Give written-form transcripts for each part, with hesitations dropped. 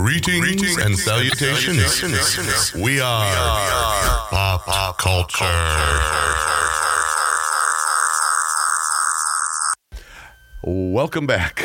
Greetings and salutations. We are Pop Culture. Welcome back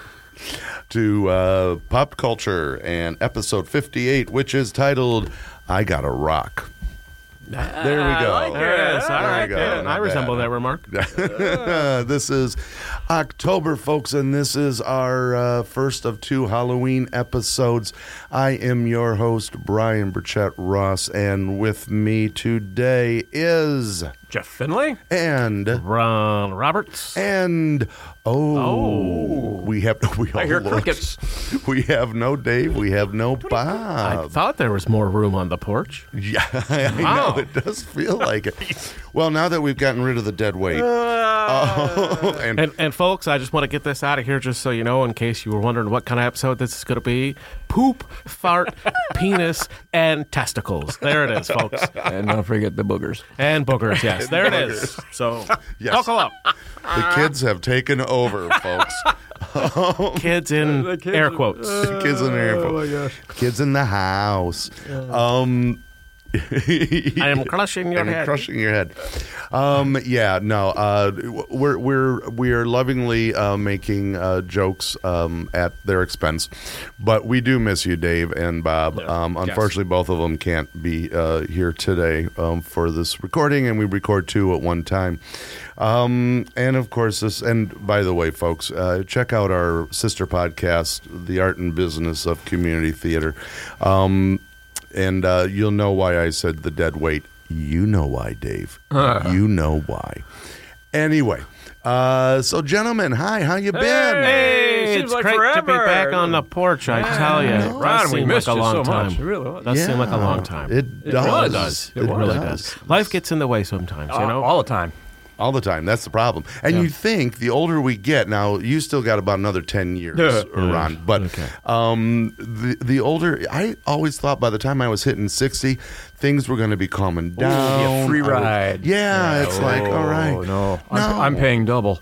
to Pop Culture and episode 58, which is titled I Gotta Rock. There we go. I like it. All right, good. I resemble that remark. This is October, folks, and this is our first of two Halloween episodes. I am your host, Brian Burchett Ross, and with me today is Jeff Finley and Ron Roberts and we I hear crickets. We have no Dave. We have no Bob. I thought there was more room on the porch. Yeah, I know. It does feel like it. Well, now that we've gotten rid of the dead weight. And folks, I just want to get this out of here just so you know, in case you were wondering what kind of episode this is going to be. Poop, fart, penis, and testicles. There it is, folks. And don't forget the boogers. And boogers, yes. There it is. So, Yes. buckle up. The kids have taken over, folks. Kids in air quotes. Kids in air quotes. Oh, my gosh. Kids in the house. I am crushing your head. Crushing your head. We're lovingly making jokes at their expense, but we do miss you, Dave and Bob. Unfortunately, both of them can't be here today for this recording, and we record two at one time. And of course, and by the way, folks, check out our sister podcast, The Art and Business of Community Theater. And you'll know why I said the dead weight. You know why, Dave. You know why. Anyway, so gentlemen, hi, how you been? Hey, Seems it's like great to be forever. back on the porch, I tell you. It Ron, does we seem missed like a you long so time. much. It really Does seem like a long time. It does. really does. It really does. Life gets in the way sometimes, you know? all the time. All the time. That's the problem. And you think the older we get, now you still got about another 10 years, Ron, but the older, I always thought by the time I was hitting 60, things were going to be calming down. Free ride. It's like, all right. No. I'm paying double.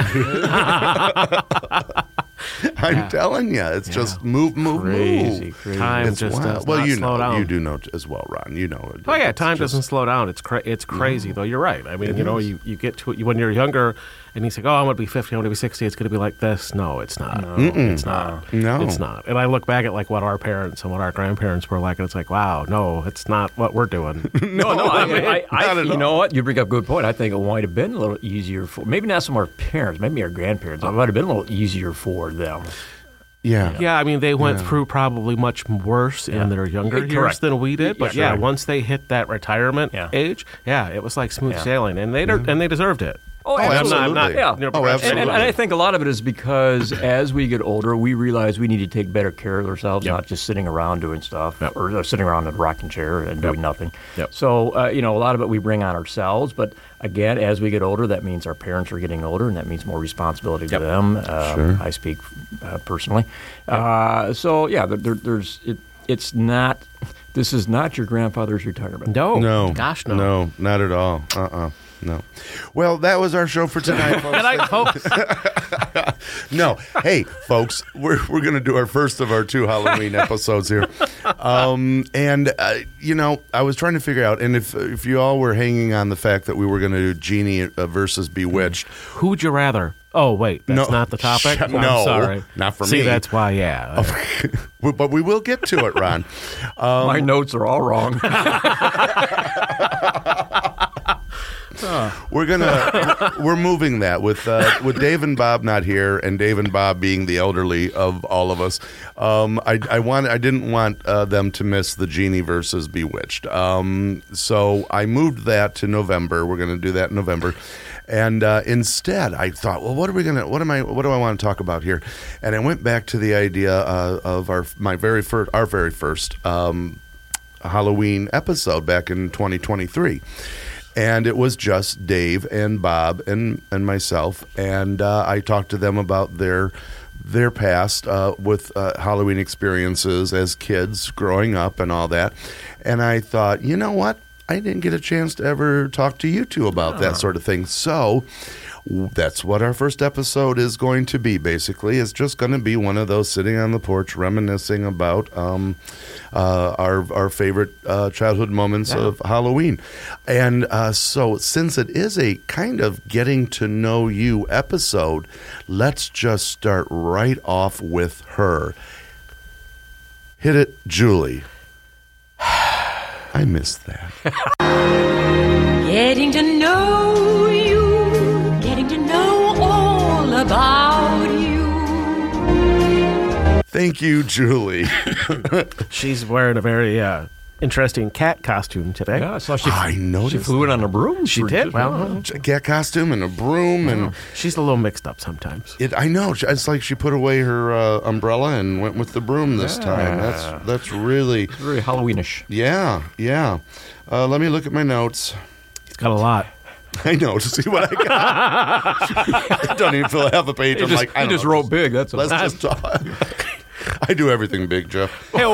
I'm telling you, it's just move. Crazy. Time It's just wild. does Well, not you slow know, down. you do know as well, Ron. You know it. Oh yeah, It's time just- doesn't slow down. It's crazy though. You're right. I mean, you know, you get to it when you're younger, and you say, "Oh, I'm going to be 50. I'm going to be 60. It's going to be like this." No, it's not. It's not. No. It's not. And I look back at like what our parents and what our grandparents were like, and it's like, wow, no, it's not what we're doing. No. I Not at you all. know what? You bring up a good point. I think it might have been a little easier for, maybe not some of our parents, maybe our grandparents. It might have been a little easier for them. Yeah. Yeah, I mean, they went through probably much worse in their younger years Correct. than we did. But Yeah, sure. once they hit that retirement age, it was like smooth sailing, and they deserved it. Oh, absolutely. I'm not, Yeah. you know, Oh, absolutely. And I think a lot of it is because as we get older, we realize we need to take better care of ourselves, not just sitting around doing stuff or sitting around in a rocking chair and doing nothing. Yep. So, a lot of it we bring on ourselves. But again, as we get older, that means our parents are getting older, and that means more responsibility to them. I speak personally. It's not. This is not your grandfather's retirement. No. Gosh, no. No, not at all. No. Well, that was our show for tonight, folks. Good night, folks. No. Hey, folks, we're going to do our first of our two Halloween episodes here. I was trying to figure out, and if you all were hanging on the fact that we were going to do Genie versus Bewitched. Who'd you rather? Oh, wait, that's not the topic? No, I'm sorry. not for See, me. that's why, But we will get to it, Ron. My notes are all wrong. We're moving that with Dave and Bob not here, and Dave and Bob being the elderly of all of us. I didn't want them to miss the Genie versus Bewitched. So I moved that to November. We're going to do that in November. And instead, I thought, well, what do I want to talk about here? And I went back to the idea of our very first Halloween episode back in 2023. And it was just Dave and Bob and myself, and I talked to them about their past with Halloween experiences as kids growing up and all that. And I thought, you know what? I didn't get a chance to ever talk to you two about that sort of thing. So That's what our first episode is going to be, basically. It's just going to be one of those sitting on the porch reminiscing about our favorite childhood moments of Halloween. And so since it is a kind of getting to know you episode, let's just start right off with her. Hit it, Julie. I missed that. Getting to know you, getting to know all about you. Thank you, Julie. She's wearing a very interesting cat costume today. Yeah, so she noticed flew in on a broom. She did. Well, a cat costume and a broom, and she's a little mixed up sometimes. I know. It's like she put away her umbrella and went with the broom this time. That's really very Halloweenish. Yeah. Let me look at my notes. He's got a lot. I know. To see what I got. I don't even fill half a page. I'm like, I just wrote big. That's all. Let's just talk. I do everything big, Jeff.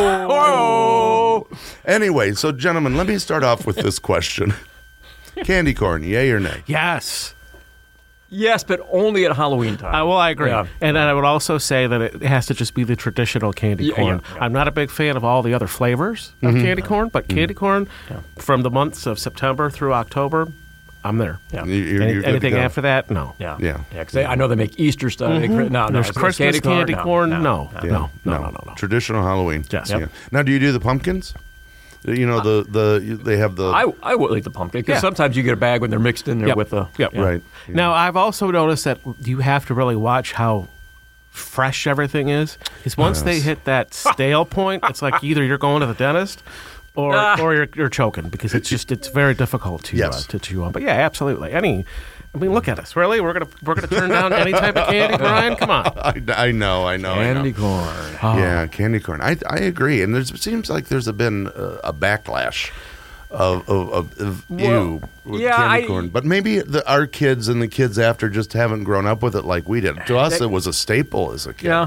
Oh. Anyway, so gentlemen, let me start off with this question. Candy corn, yay or nay? Yes. Yes, but only at Halloween time. Well, I agree. Yeah. And I would also say that it has to just be the traditional candy corn. Yeah. I'm not a big fan of all the other flavors of candy corn, but candy corn from the months of September through October, I'm there. Yeah. You're good to Anything go. after that, no. Yeah. Because I know they make Easter stuff. No, There's Christmas candy corn. No. Traditional Halloween. Yes. Yeah. Now, do you do the pumpkins? You know, they have the... I would like the pumpkin because sometimes you get a bag when they're mixed in there with the... Right. Yeah. Now, I've also noticed that you have to really watch how fresh everything is. Because once they hit that stale point, it's like either you're going to the dentist or you're choking because it's very difficult to chew on. But yeah, absolutely. Look at us. Really, we're gonna turn down any type of candy, Brian? Come on. I know. Candy corn. Oh. Yeah, candy corn. I agree, and it seems like there's been a backlash of you with candy corn, but maybe our kids and the kids after just haven't grown up with it like we did. To us, it was a staple as a kid. Yeah.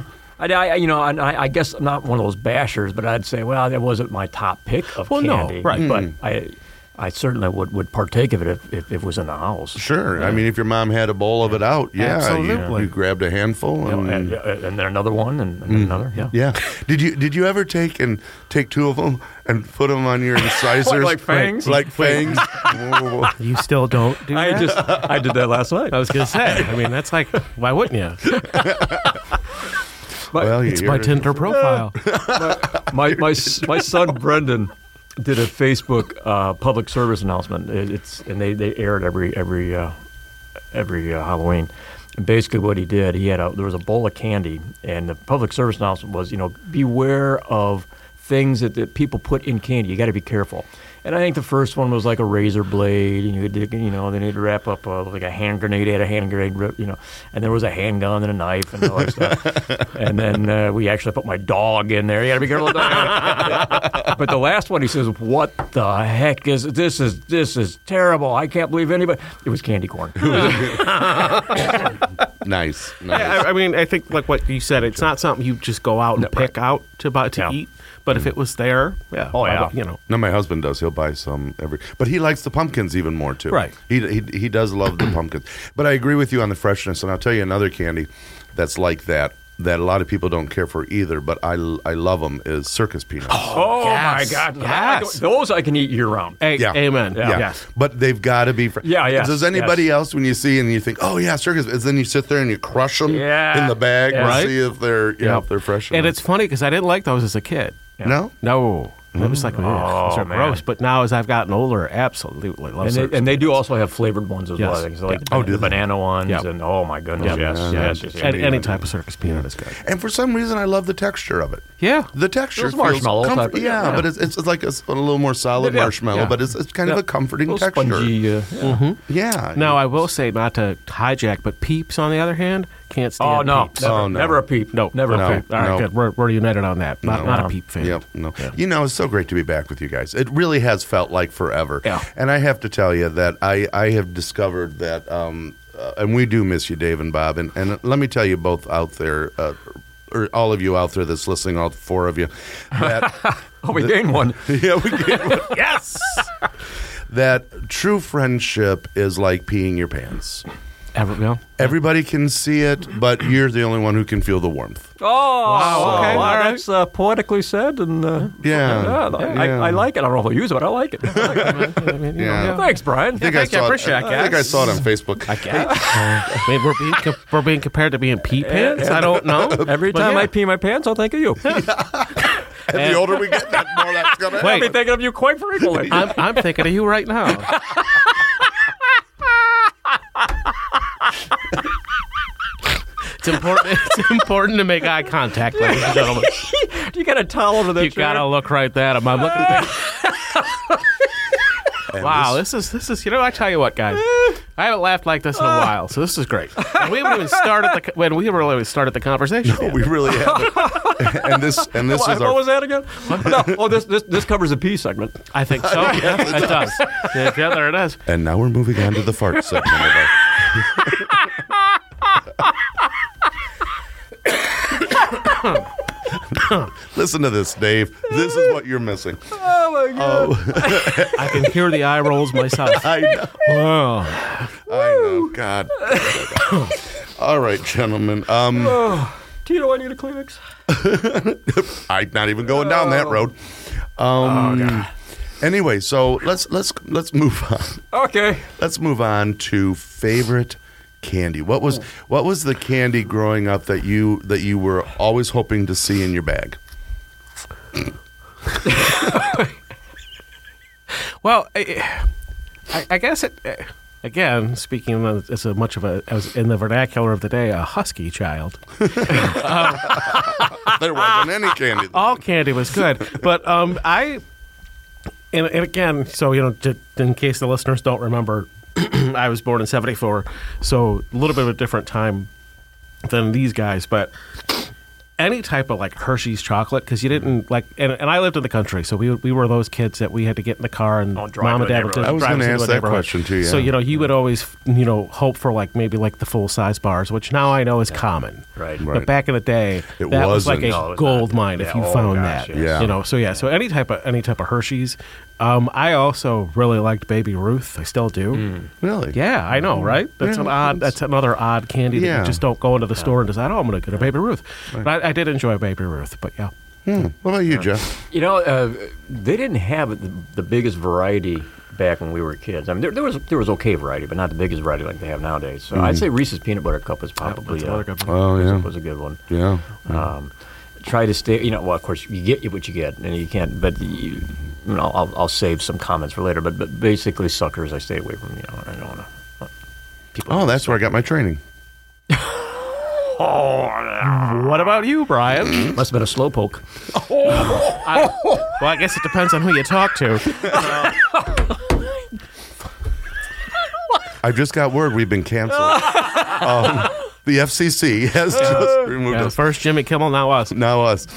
I guess I'm not one of those bashers, but I'd say, well, that wasn't my top pick of candy. No, right. But I certainly would partake of it if it was in the house. Sure. I mean, if your mom had a bowl of it out, absolutely. You grabbed a handful. And then another one and another. Yeah. Yeah. Did you ever take two of them and put them on your incisors? like fangs? Like fangs? You still don't do that? I did that last night. I was going to say. That's like, why wouldn't you? Well, it's my Tinder profile. My son Brendan did a Facebook public service announcement. And they air it every Halloween. And basically, what he did, there was a bowl of candy, and the public service announcement was, beware of things that people put in candy. You got to be careful. And I think the first one was like a razor blade, and they need to wrap up like a hand grenade. They had a hand grenade, and there was a handgun and a knife and all that stuff. And then we actually put my dog in there. You got to be careful. But the last one, he says, "What the heck is this? This is terrible. I can't believe anybody." It was candy corn. Nice. Yeah, I think like what you said, it's not something you just go out and pick out to eat. But if it was there, No, my husband does. He'll buy some but he likes the pumpkins even more too. Right. He does love the pumpkins. But I agree with you on the freshness, and I'll tell you another candy that's like that a lot of people don't care for either, but I love them is circus peanuts. Oh yes. My God! Yes. Those I can eat year round. Amen. Yeah. Yes. But they've got to be fresh. Yeah, yes. Does anybody else, when you see and you think, oh yeah, circus, and then you sit there and you crush them in the bag to see if they're if they're fresh. And it's funny because I didn't like those as a kid. Yeah. No. It was like, those are gross. But now as I've gotten older, absolutely love circus and they do also have flavored ones as well. Yes. So like the banana ones and oh my goodness, yes. Any type of circus peanut is good. And for some reason, I love the texture of it. Yeah. The texture It's marshmallow feels type. Yeah, but it's like a little more solid marshmallow, but it's kind of a comforting texture. Spongy. Yeah. Now, I will say, not to hijack, but Peeps, on the other hand, can't stand Peeps. Never a peep. No, never a peep. All right, good. We're united on that. Not a Peep fan. Yep. No. Yeah. It's so great to be back with you guys. It really has felt like forever. Yeah. And I have to tell you that I have discovered that, and we do miss you, Dave and Bob. And let me tell you both out there, or all of you out there that's listening, all four of you, that we gained one. Yeah, we gained one. Yes. That true friendship is like peeing your pants. Everybody can see it, but you're the only one who can feel the warmth. Oh, wow, okay, wow, all right. that's poetically said, and I like it. I don't know if I'll use it, but I like it. Thanks, Brian. I think I appreciate it, I think I saw it on Facebook. I guess. I mean, we're being compared to being pee pants. I don't know. Every time I pee my pants, I'll think of you. And the older we get, the more that's going to I'll happen. be thinking of you quite frequently. I'm thinking of you right now. It's important to make eye contact, ladies and gentlemen. You got a towel over that You chair? gotta look right at him. I'm looking at Wow, this is. You know, I tell you what, guys, I haven't laughed like this in a while, so this is great. And we haven't even started the conversation. No, we really haven't. and this is What our. was that again? No, this covers the pee segment. I think so. Yeah, it does. Yeah, there it is. And now we're moving on to the fart segment of our. Listen to this, Dave. This is what you're missing. Oh my God! I can hear the eye rolls myself. I know. Wow. I know. God. All right, gentlemen. Tito, I need a Kleenex. I'm not even going down that road. Anyway, so let's move on. Okay. Let's move on to favorite candy. What was the candy growing up that you were always hoping to see in your bag? Well, I guess it. Again, speaking as much of as in the vernacular of the day, a husky child. There wasn't any candy. All candy was good, but and again, so in case the listeners don't remember, I was born in '74, so a little bit of a different time than these guys, but. Any type of like Hershey's chocolate, because you didn't like, and I lived in the country, so we were those kids that we had to get in the car and mom and dad would drive us into a neighborhood. I was going to ask that question too. Yeah. So you would always hope for like maybe like the full size bars, which now I know is common. Right. But back in the day, that was like a gold mine if you found that. Yes. So any type of Hershey's. I also really liked Baby Ruth. I still do. Really? Yeah, I know, right? That's That's another odd candy that you just don't go into the store and decide, I'm going to get a Baby Ruth. Right. But I did enjoy Baby Ruth. But yeah. What about you, Jeff? They didn't have the biggest variety back when we were kids. I mean, there was okay variety, but not the biggest variety like they have nowadays. So I'd say Reese's Peanut Butter Cup was probably was a good one. Yeah. Try to stay. Well, of course, you get what you get, and you can't. But I'll save some comments for later. But basically, suckers, I stay away from. I don't want to. Oh, that's where I got my training. What about you, Brian? Must have been a slowpoke. Well, I guess it depends on who you talk to. I just got word we've been canceled. The FCC has just removed us. First Jimmy Kimmel, now us. Now us.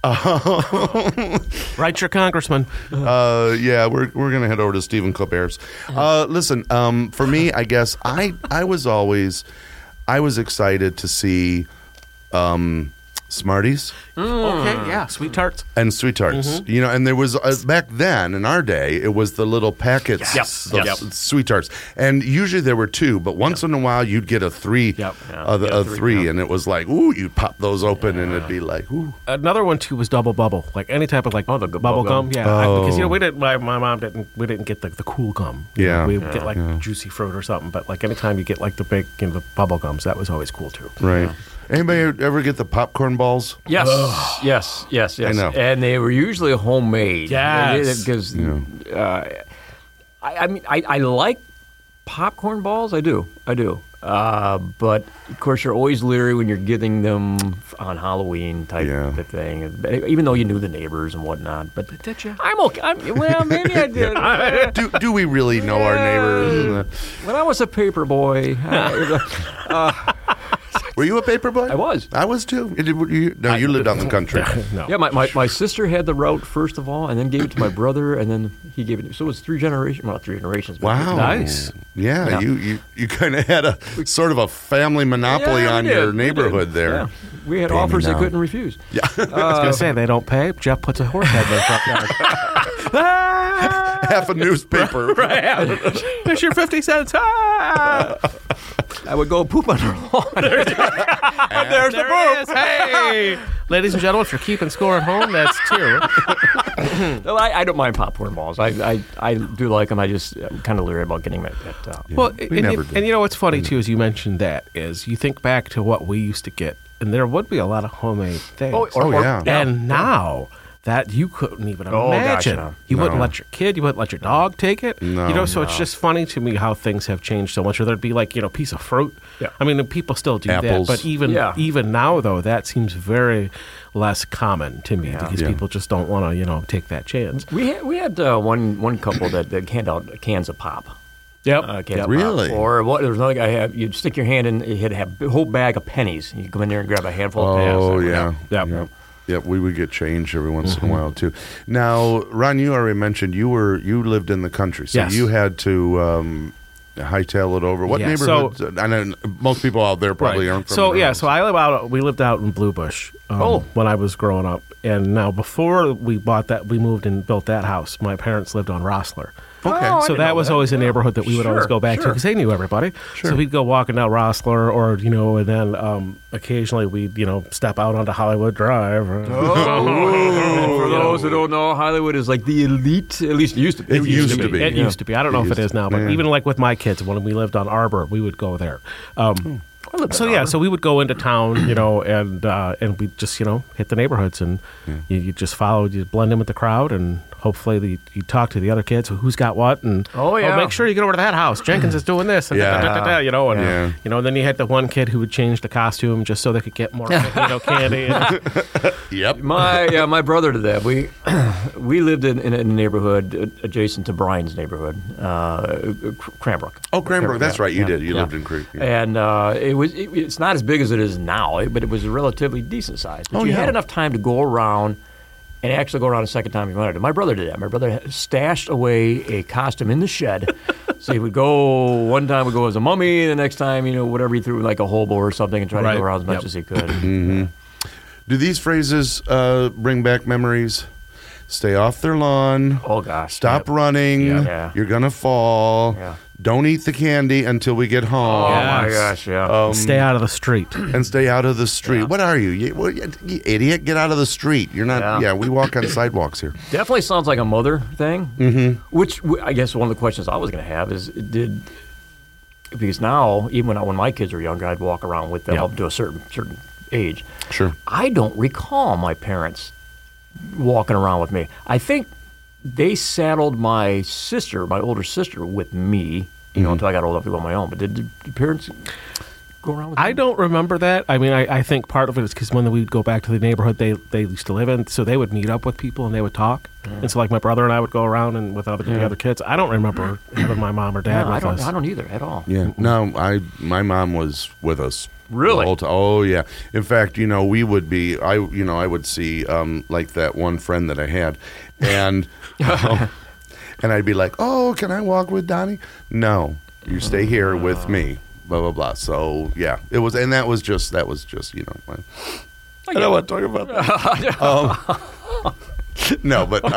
Write your congressman. Yeah, we're going to head over to Stephen Colbert's. Listen, for me, I guess I was excited to see Smarties. Okay, yeah, Sweet Tarts. And Sweet Tarts. And there was, back then, in our day, it was the little packets, Yes. Sweet Tarts. And usually there were two, but once in a while you'd get a three, three, and it was like, ooh, you'd pop those open and it'd be like, ooh. Another one, too, was Double Bubble. Like any type of like the bubble gum. Yeah, because, we didn't, my mom we didn't get the cool gum. Yeah. We would get like Juicy Fruit or something, but like anytime you get like the big, the bubble gums, that was always cool, too. Right. Yeah. Anybody ever get the popcorn balls? Yes, yes. I know. And they were usually homemade. Yes. Because, I like popcorn balls. I do. But, of course, you're always leery when you're getting them on Halloween type of thing, even though you knew the neighbors and whatnot. But did you? I'm okay. Well, maybe I did. Do we really know our neighbors? When I was a paper boy... Were you a paper boy? I was. I was too. You lived out in the country. No. Yeah, my sister had the route first of all, and then gave it to my brother, and then he gave it. So it was three generations. Well, 3 generations. Wow, nice. Yeah. You kind of had a sort of a family monopoly on your neighborhood there. Yeah. We had offers they couldn't refuse. Yeah. I was going to say, they don't pay. Jeff puts a horse head in their front yard. half a newspaper. Here's your 50 cents. Ah! I would go poop on her lawn. There's the poop. Hey, ladies and gentlemen, if you're keeping score at home, that's 2. No, I don't mind popcorn balls. I do like them. I'm kind of leery about getting them Well, we never did. and you know what's funny too is you mentioned that is you think back to what we used to get, and there would be a lot of homemade things. yeah. And now that you couldn't even Oh, gosh, imagine. no. You wouldn't let your kid, you wouldn't let your dog take it. No. So it's just funny to me how things have changed so much. Or there'd be like, a piece of fruit. Yeah. I mean, people still do Apples. that. But even now, though, that seems very less common to me because people just don't want to, take that chance. We had one couple that hand out cans of pop. Yep. Cans of Really? Pop. Or what? There was another guy. You'd stick your hand in. He'd have a whole bag of pennies. You come in there and grab a handful of pennies. Oh, yeah. Yep. Yep, we would get change every once in a while too. Now, Ron, you already mentioned you lived in the country, so Yes. you had to hightail it over. What Yeah, neighborhood? I know most people out there probably aren't. From We lived out in Blue Bush when I was growing up, and now before we bought that, we moved and built that house. My parents lived on Rossler. Okay. Oh, I So didn't that know was that. always a neighborhood that we would always Sure, go back to sure. because they knew everybody. So we'd go walking down Rossler, or and then occasionally we'd step out onto Hollywood Drive. For those who don't know, Hollywood is like the elite. At least it used to be. It used to be. It used to be. I don't know if it is now, but Yeah. even like with my kids, when we lived on Arbor, we would go there. So we would go into town, and we just hit the neighborhoods, and you just followed, you blend in with the crowd, and hopefully you talk to the other kids who's got what, and make sure you get over to that house. Jenkins is doing this, and and then you had the one kid who would change the costume just so they could get more candy. Yep. My brother did that. We lived in a neighborhood adjacent to Brian's neighborhood, Cranbrook. Oh, Cranbrook. That's right. You Yeah. did. You Yeah. lived in Creek. Yeah. And it's not as big as it is now, but it was a relatively decent size. But you had enough time to go around and actually go around a second time if you wanted to. My brother did that. My brother stashed away a costume in the shed. So he would go, one time would go as a mummy, the next time, whatever he threw, like a hobo or something, and try to go around as much as he could. Do these phrases bring back memories? Stay off their lawn. Oh, gosh. Stop running. Yeah. You're gonna fall. Yeah. Don't eat the candy until we get home. Oh, Yes. my gosh, yeah. Stay out of the street. And stay out of the street. What are you? You idiot! Get out of the street. You're not. Yeah. We walk on sidewalks here. Definitely sounds like a mother thing. Mm-hmm. Which I guess one of the questions I was going to have is, because now, even when my kids were younger, I'd walk around with them up to a certain age. Sure. I don't recall my parents walking around with me. I think they saddled my older sister, with me, until I got old enough to go on my own. But did your parents go around with I you? don't remember that. I mean, I think part of it is because when we'd go back to the neighborhood they used to live in, so they would meet up with people and they would talk. And so, like, my brother and I would go around and with the other kids. I don't remember having my mom or dad No, with us. I don't either at all. Yeah. No, my mom was with us. Really? the whole time. Oh yeah. In fact, we would be. I would see like that one friend that I had, and and I'd be like, oh, can I walk with Donnie? No, you stay here with me. Blah blah blah. So yeah, it was, and that was just I don't want to talk about that. No, but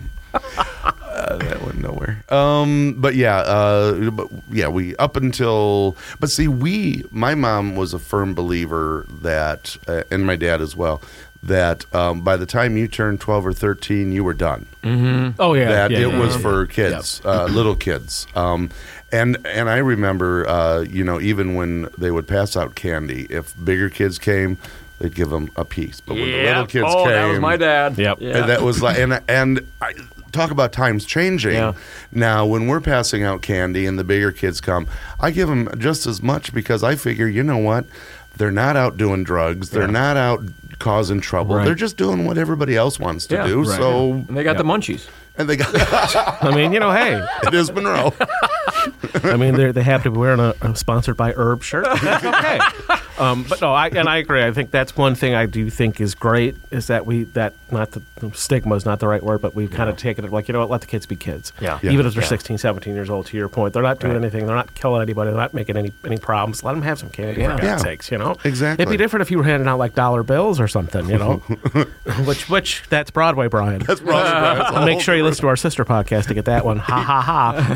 that went nowhere. But yeah, we up until. But see, my mom was a firm believer that, and my dad as well, that by the time you turned 12 or 13, you were done. Mm-hmm. Oh yeah, That yeah, it yeah. was for kids, little kids. And I remember, even when they would pass out candy, if bigger kids came, they'd give them a piece. But when the little kids came, that was my dad. Yep. Yeah. and that was like, and I talk about times changing. Yeah. Now, when we're passing out candy and the bigger kids come, I give them just as much because I figure, you know what? They're not out doing drugs. They're not out causing trouble. Right. They're just doing what everybody else wants to Yeah, do. right. So, And they got the munchies. and they got I mean, hey, it is Monroe. I mean, they have to be wearing a sponsored by Herb shirt. That's okay. But no, I agree. I think that's one thing I do think is great is that not the stigma is not the right word, but we've kind of taken it like, you know what, let the kids be kids. Yeah. Even if they're 16, 17 years old, to your point. They're not doing anything. They're not killing anybody. They're not making any problems. Let them have some candy, for God's sakes, you know? Exactly. It'd be different if you were handing out like dollar bills or something, you know? which that's Broadway, Brian. That's probably right. That's a Make whole sure you different- listen to our sister podcast to get that one. Ha ha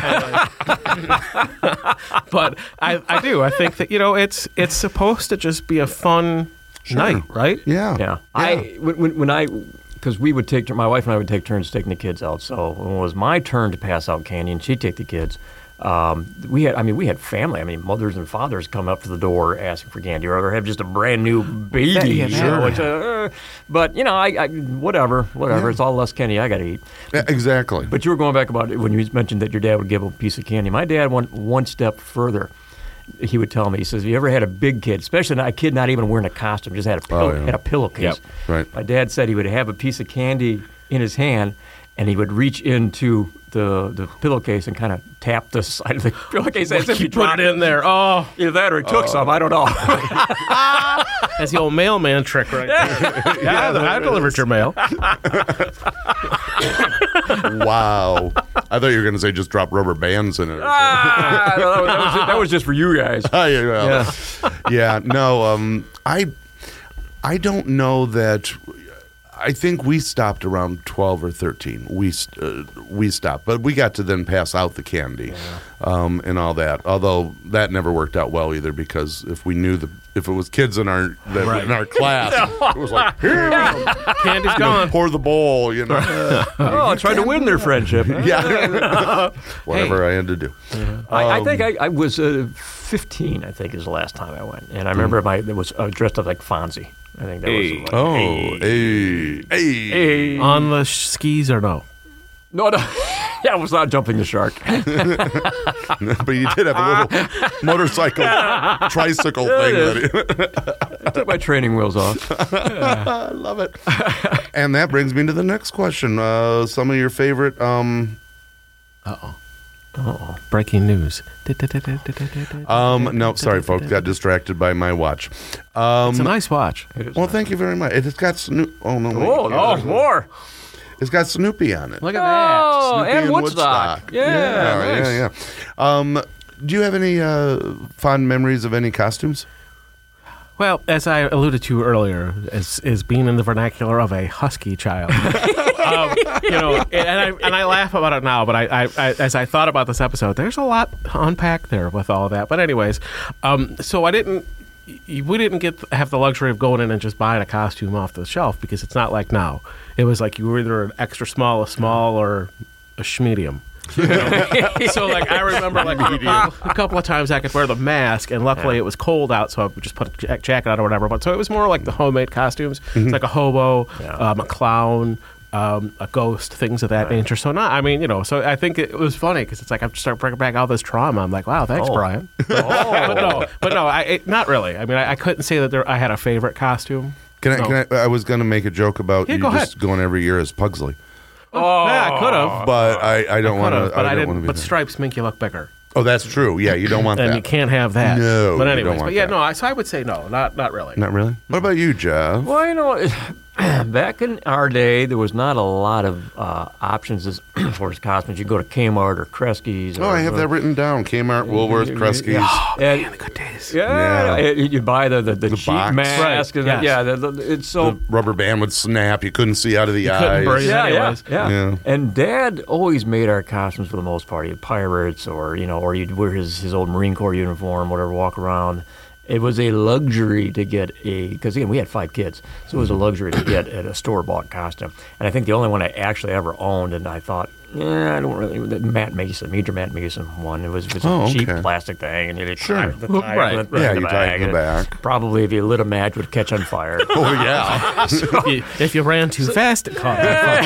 ha. But I do. I think that, you know, it's supposed to just be a fun night, right? Yeah. Because we would take, my wife and I would take turns taking the kids out. So when it was my turn to pass out candy and she'd take the kids, we had family. I mean, mothers and fathers come up to the door asking for candy, or have just a brand new baby. But you know, I whatever. Yeah. It's all less candy I got to eat. Yeah, exactly. But you were going back about it when you mentioned that your dad would give a piece of candy. My dad went one step further. He would tell me, he says, "Have you ever had a big kid, especially a kid not even wearing a costume, just had a pillowcase?" Yep. Right. My dad said he would have a piece of candy in his hand, and he would reach into the pillowcase and kind of tap the side of the pillowcase as if he Put it in there. Oh, either that or he took some. I don't know. that's the old mailman trick right there. Yeah, I delivered your mail. Wow. I thought you were going to say just drop rubber bands in it. Or that was just for you guys. Yeah. No. I don't know that. I think we stopped around 12 or 13. We stopped, but we got to then pass out the candy and all that. Although that never worked out well either, because if we knew if it was kids in our class, it was like, here, Candy's gone. pour the bowl, you know. I tried to win their friendship. Yeah. Whatever I had to do. I think I was 15. I think is the last time I went, and I remember it was dressed up like Fonzie. I think that was. Hey. On the skis or no? No. Yeah, I was not jumping the shark. But you did have a little motorcycle, tricycle thing. I took my training wheels off. I love it. And that brings me to the next question. Some of your favorite. Breaking news. No, sorry, folks. Got distracted by my watch. It's a nice watch. Well, thank you very much. It's got Snoopy. Oh, no. Wait. More. It's got Snoopy on it. Look at that. Oh, Snoopy and in Woodstock. Yeah, nice. Yeah. Do you have any fond memories of any costumes? Well, as I alluded to earlier, as being in the vernacular of a husky child, you know, and I laugh about it now. But I as I thought about this episode, there's a lot to unpack there with all of that. But anyways, so we didn't have the luxury of going in and just buying a costume off the shelf, because it's not like now. It was like you were either an extra small, a small, or a schmedium. You know? So like I remember like a couple of times I could wear the mask, and luckily it was cold out, so I would just put a jacket on or whatever. But so it was more like the homemade costumes. It's like a hobo, a clown, a ghost, things of that nature. So so I think it was funny because it's like I'm starting to bring back all this trauma. I'm like, wow, thanks, Brian. But no, not really. I mean, I couldn't say that I had a favorite costume. I was going to make a joke about you just going every year as Pugsley. Oh, yeah, I could have. But I don't want to. But I didn't. Be but there. stripes make you look bigger. Oh, that's true. Yeah, you don't want and that. And you can't have that. No. But you anyways, don't want but that. so I would say no, not really. Not really. What about you, Jeff? Well, you know, back in our day, there was not a lot of options as far as costumes. You go to Kmart or Kresge's. I have that written down. Kmart, Woolworth, Kresge's. The good days. Yeah. You buy the cheap box. mask. Right. And Yes. it's so. The rubber band would snap. You couldn't see out of the eyes. couldn't breathe. Anyways. Yeah. And Dad always made our costumes for the most part. He'd pirates, or you'd wear his old Marine Corps uniform, whatever, walk around. It was a luxury to get because again, we had 5 kids, so it was a luxury to get a store-bought costume. And I think the only one I actually ever owned, and I thought, I don't really, Major Matt Mason one. It was a cheap plastic thing, and you tie it in the tie it in the back. Probably if you lit a match, would catch on fire. Oh, yeah. If you ran too fast, it caught on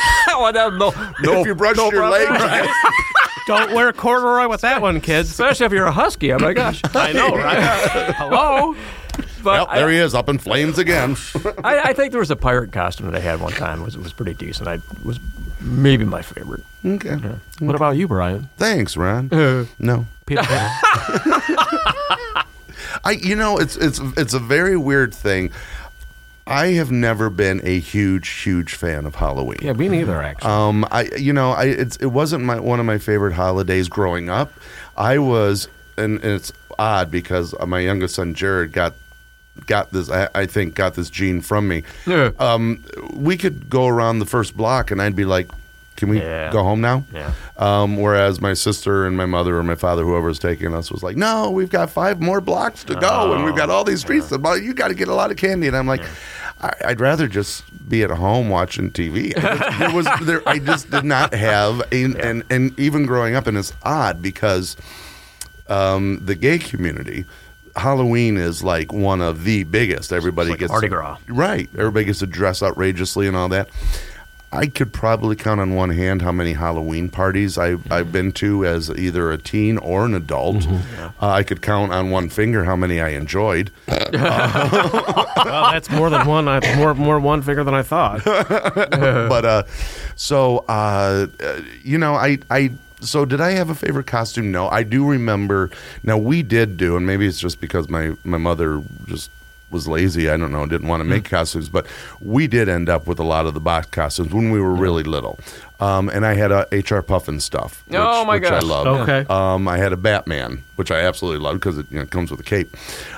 fire. If you brushed your legs. Don't wear corduroy with that one, kids. Especially if you're a husky. Oh, my gosh. I know, right? Hello? Well, there he is, up in flames again. I think there was a pirate costume that I had one time. It was pretty decent. I was maybe my favorite. Okay. Yeah. What about you, Brian? Thanks, Ron. No. Peter Pan. It's a very weird thing. I have never been a huge fan of Halloween. Yeah, me neither, actually. It wasn't one of my favorite holidays growing up. I was, and it's odd because my youngest son Jared got this. I think got this gene from me. Yeah. We could go around the first block, and I'd be like, "Can we go home now?" Yeah. Whereas my sister and my mother or my father, whoever was taking us, was like, "No, we've got 5 more blocks to go, and we've got all these streets. You got to get a lot of candy." And I'm like, I'd rather just be at home watching TV. I just did not have, and even growing up, and it's odd because the gay community, Halloween is like one of the biggest. Everybody gets Mardi Gras. Right. Everybody gets to dress outrageously and all that. I could probably count on one hand how many Halloween parties I've been to as either a teen or an adult. I could count on one finger how many I enjoyed. Well, that's more than one. More one finger than I thought. But So did I have a favorite costume? No, I do remember. Now we did do, and maybe it's just because my mother just was lazy. I don't know, didn't want to make costumes, but we did end up with a lot of the box costumes when we were really little. And I had a HR Puffin stuff, which I love. Okay. I had a Batman, which I absolutely love because it comes with a cape.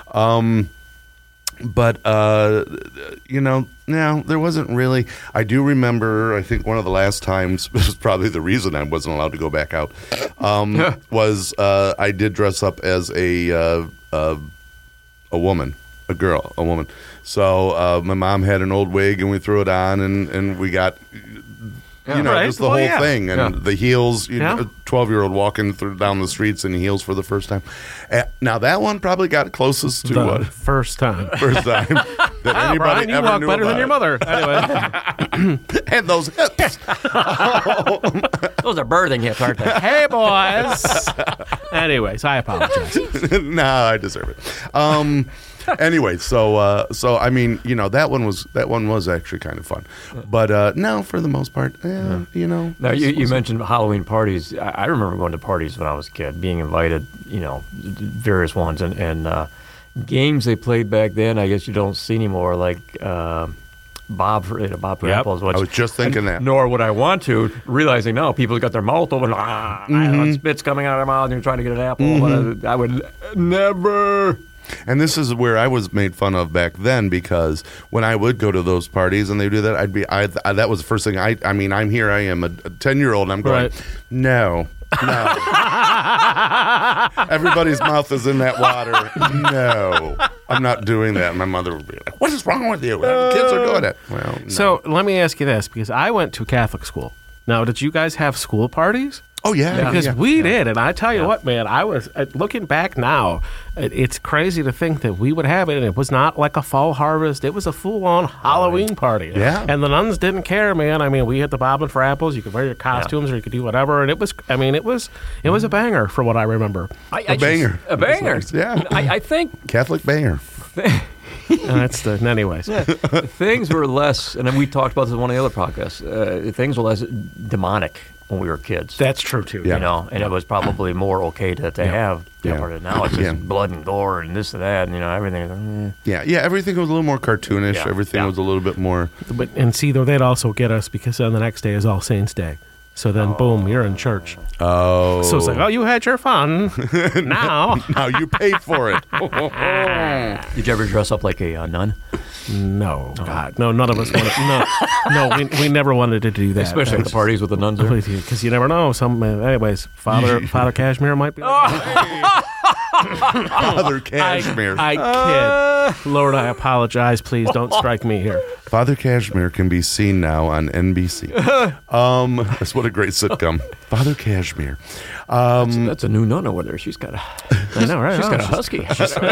No, there wasn't really. I do remember, I think one of the last times, this was probably the reason I wasn't allowed to go back out, was I did dress up as a woman. A woman. So my mom had an old wig, and we threw it on, and we got, just the whole thing, and the heels. 12-year-old walking down the streets in heels for the first time. Now that one probably got closest to what first time. That anybody Brian, you ever walk knew better about. than your mother. Anyway, And those hips. Those are birthing hips, aren't they? hey boys. Anyways, I apologize. No, I deserve it. Anyway, so I mean, that one was actually kind of fun, but no, for the most part, Now you mentioned Halloween parties. I remember going to parties when I was a kid, being invited, various ones, and games they played back then. I guess you don't see anymore, like Bob for apples. I was just thinking that. Nor would I want to, realizing now people got their mouth open, spit's coming out of their mouth, and you're trying to get an apple. I would never. And this is where I was made fun of back then, because when I would go to those parties and they do that, that was the first thing. I mean, I'm here. I am a 10-year-old, and I'm going, no. Everybody's mouth is in that water. No, I'm not doing that. And my mother would be like, "What is wrong with you? Kids are doing it." Well, no. So let me ask you this, because I went to Catholic school. Now, did you guys have school parties? Oh, yeah. Because we did, and I tell you what, man, I was, looking back now, it's crazy to think that we would have it, and it was not like a fall harvest. It was a full-on Halloween party. Yeah. And the nuns didn't care, man. I mean, we had the bobbing for apples. You could wear your costumes, or you could do whatever, and it was a banger for what I remember. A banger. Yeah. I think Catholic banger. Anyways. Things were less, and then we talked about this in one of the other podcasts, things were less demonic when we were kids. That's true, too. Yeah. And it was probably more okay to have. Now it's just blood and gore and this and that, and everything. Yeah, everything was a little more cartoonish. Yeah. Everything was a little bit more. And see, though, they'd also get us because then the next day is All Saints' Day. So then, boom, you're in church. Oh. So it's like, you had your fun. Now you paid for it. Did you ever dress up like a nun? No, God, no, none of us wanted. We never wanted to do that, especially at the parties with the nuns. Because you never know. Anyways, Father Cashmere might be. Father Cashmere. I kid. Lord, I apologize. Please don't strike me here. Father Cashmere can be seen now on NBC. That's what a great sitcom. Father Cashmere. That's a new nun over there. She's got a. I know, right? She's got a husky.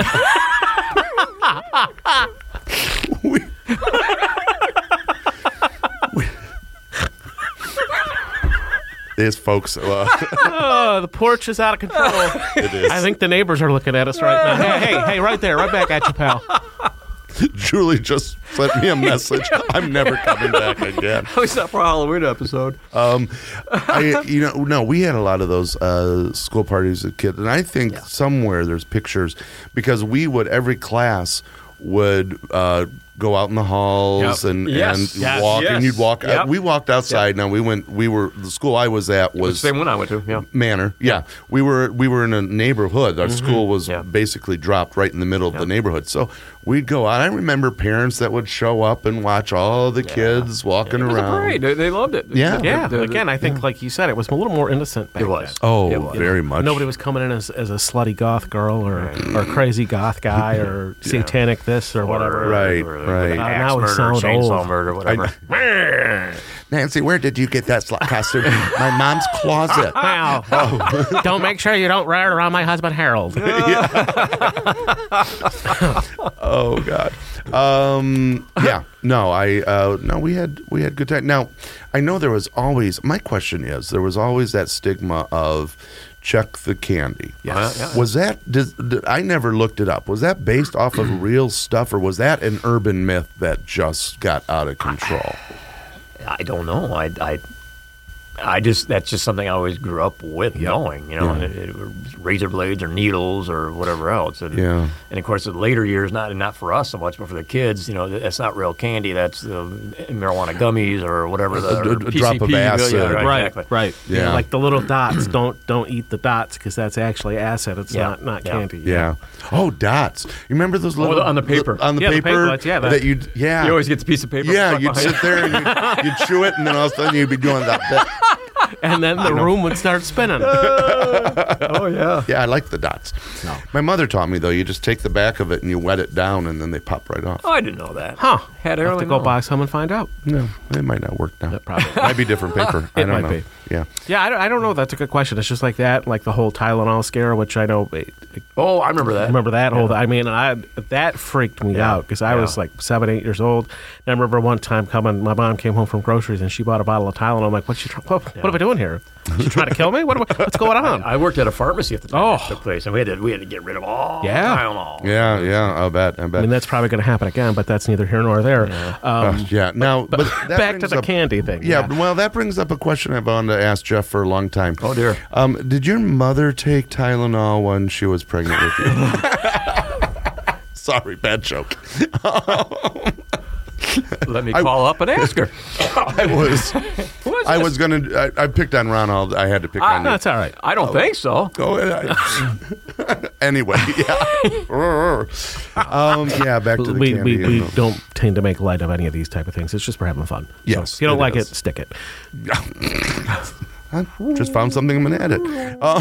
This, folks. The porch is out of control. It is. I think the neighbors are looking at us right now. Hey, right there, right back at you, pal. Julie just sent me a message. I'm never coming back again. At least not for a Halloween episode. No, we had a lot of those school parties as kids, and I think somewhere there's pictures because we would every class would go out in the halls and walk, and you'd walk. Yep. We walked outside. Now the school I was at was the same one I went to. Yeah, Manor. Yeah, we were in a neighborhood. Our school was basically dropped right in the middle of the neighborhood. So we'd go out. I remember parents that would show up and watch all the kids walking around. Great. They loved it. Yeah. Again, I think, like you said, it was a little more innocent back It was. then. Oh, very much. Nobody was coming in as a slutty goth girl or crazy goth guy or satanic this or whatever. Right. Now we Axe sound murder, chainsaw old. murder, whatever. Nancy, where did you get that slut costume? My mom's closet. Wow. Don't make sure you don't wear it around my husband Harold. Oh God. We had good time. Now, I know there was always. My question is, there was always that stigma of check the candy. Yes. Was that? I never looked it up. Was that based off of real stuff, or was that an urban myth that just got out of control? I don't know. I just that's just something I always grew up with knowing, razor blades or needles or whatever else. And of course, in later years, not for us so much, but for the kids, that's not real candy. That's marijuana gummies or whatever. A drop of acid. Exactly. Right. Yeah. Like the little dots. Don't eat the dots because that's actually acid. It's not candy. Yeah. Oh, dots. You remember those little on the paper? On the the paper. paper, that you. Yeah. You always get the piece of paper. Yeah. You'd sit there and you'd chew it, and then all of a sudden you'd be doing that. And then the room would start spinning. Oh, yeah. Yeah, I like the dots. No. My mother taught me, though, you just take the back of it and you wet it down, and then they pop right off. Oh, I didn't know that. Huh. Had I have to go known. buy some and find out. No, it might not work now. Probably. Might be different paper. I It don't might know. be. Yeah. Yeah, I don't know. That's a good question. It's just like that, like the whole Tylenol scare, which I know. Oh, I remember that. Remember that whole? I mean, that freaked me out because I was like 7, 8 years old. And I remember one time my mom came home from groceries and she bought a bottle of Tylenol. I'm like, what am I doing here? She trying to kill me? What's going on? I worked at a pharmacy at the time Oh. that took place, and we had to get rid of all Yeah. Tylenol. Yeah, I bet. I mean, that's probably going to happen again, but that's neither here nor there. Yeah. Now, but that Back to brings the up- candy thing. Yeah, well, that brings up a question I've wanted to ask Jeff for a long time. Oh, dear. Did your mother take Tylenol when she was pregnant with you? Sorry, bad joke. Let me call up and ask her. I was going to. I picked on Ron. I had to pick on you. That's all right. I don't think so. Go ahead. Anyway, yeah. Back to the we candy. we don't tend to make light of any of these type of things. It's just for having fun. Yes, So if you don't it like is. it, stick it. I just found something I'm going to edit.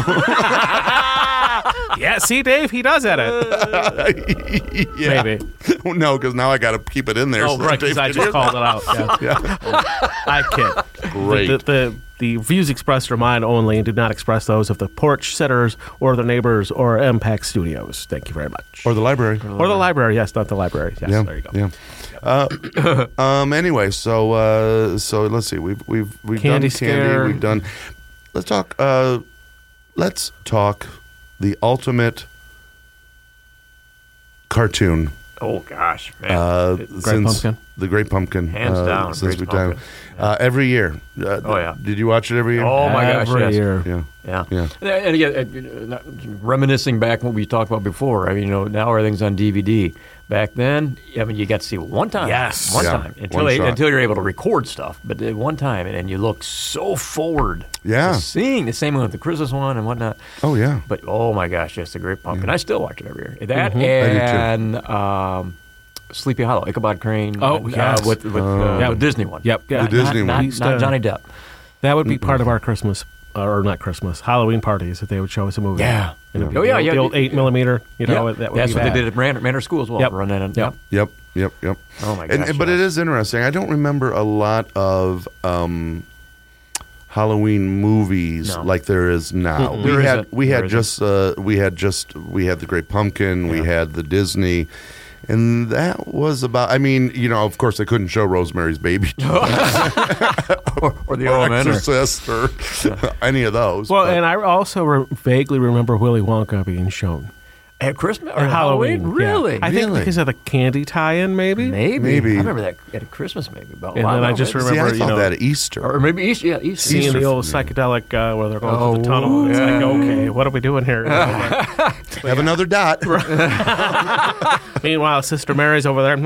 Yeah, see, Dave, he does edit. Yeah. Maybe. No, because now I got to keep it in there. Oh, so right, because Dave I can just hear called it out. Yeah. I kid. Great. The views expressed are mine only and do not express those of the porch sitters or the neighbors or Impact Studios. Thank you very much. Or the library. Or the library. Yes, not the library. Yes, Yeah, there you go. yeah. Anyway, so let's see. We've Candy done scare. candy. We've done. Let's talk. Let's talk the ultimate cartoon. Oh, gosh. Man. Great Pumpkin? The Great Pumpkin. Hands down, Since Great we done Pumpkin. every year. Oh, yeah. Did you watch it every year? Oh, my gosh, Every yes. year. Yeah. Yeah. Yeah. And again, reminiscing back what we talked about before. I mean, now everything's on DVD. Back then, I mean, you got to see it one time. Yes. One Yeah, time. one shot. Until you're able to record stuff. But one time, and you look so forward Yeah. to seeing the same with the Christmas one and whatnot. Oh yeah. But, oh, my gosh, yes, the Great Pumpkin. I still watch it every year. That I do too. and Sleepy Hollow, Ichabod Crane. Oh, yes. With the Disney one. Yep. Yeah. The Disney not, one. Not, not Johnny Depp. That would be part of our Christmas, or not Christmas, Halloween parties that they would show us a movie. Yeah. And it'd be Oh, yeah, yeah. The old 8mm, that would That's be what that. they did at Manor School as well. Yep. Run that in. Yep. Yep. Oh, my gosh. But it is interesting. I don't remember a lot of Halloween movies No. like there is now. There We had isn't. we There had just we had the Great Pumpkin. We had the Disney. And that was about. I mean, of course, they couldn't show Rosemary's Baby or the OMN. Exorcist or any of those. Well, but- and I also vaguely remember Willy Wonka being shown. At Christmas or Halloween. Really? Yeah. I think because of the candy tie-in, maybe. Maybe. I remember that at Christmas, maybe. About and then I just remember, See, I thought that at Easter. or maybe Easter. Yeah, Easter. seeing Easter the old for me. psychedelic where they're going through the tunnel. It's like, okay, what are we doing here? Have another dot. Meanwhile, Sister Mary's over there.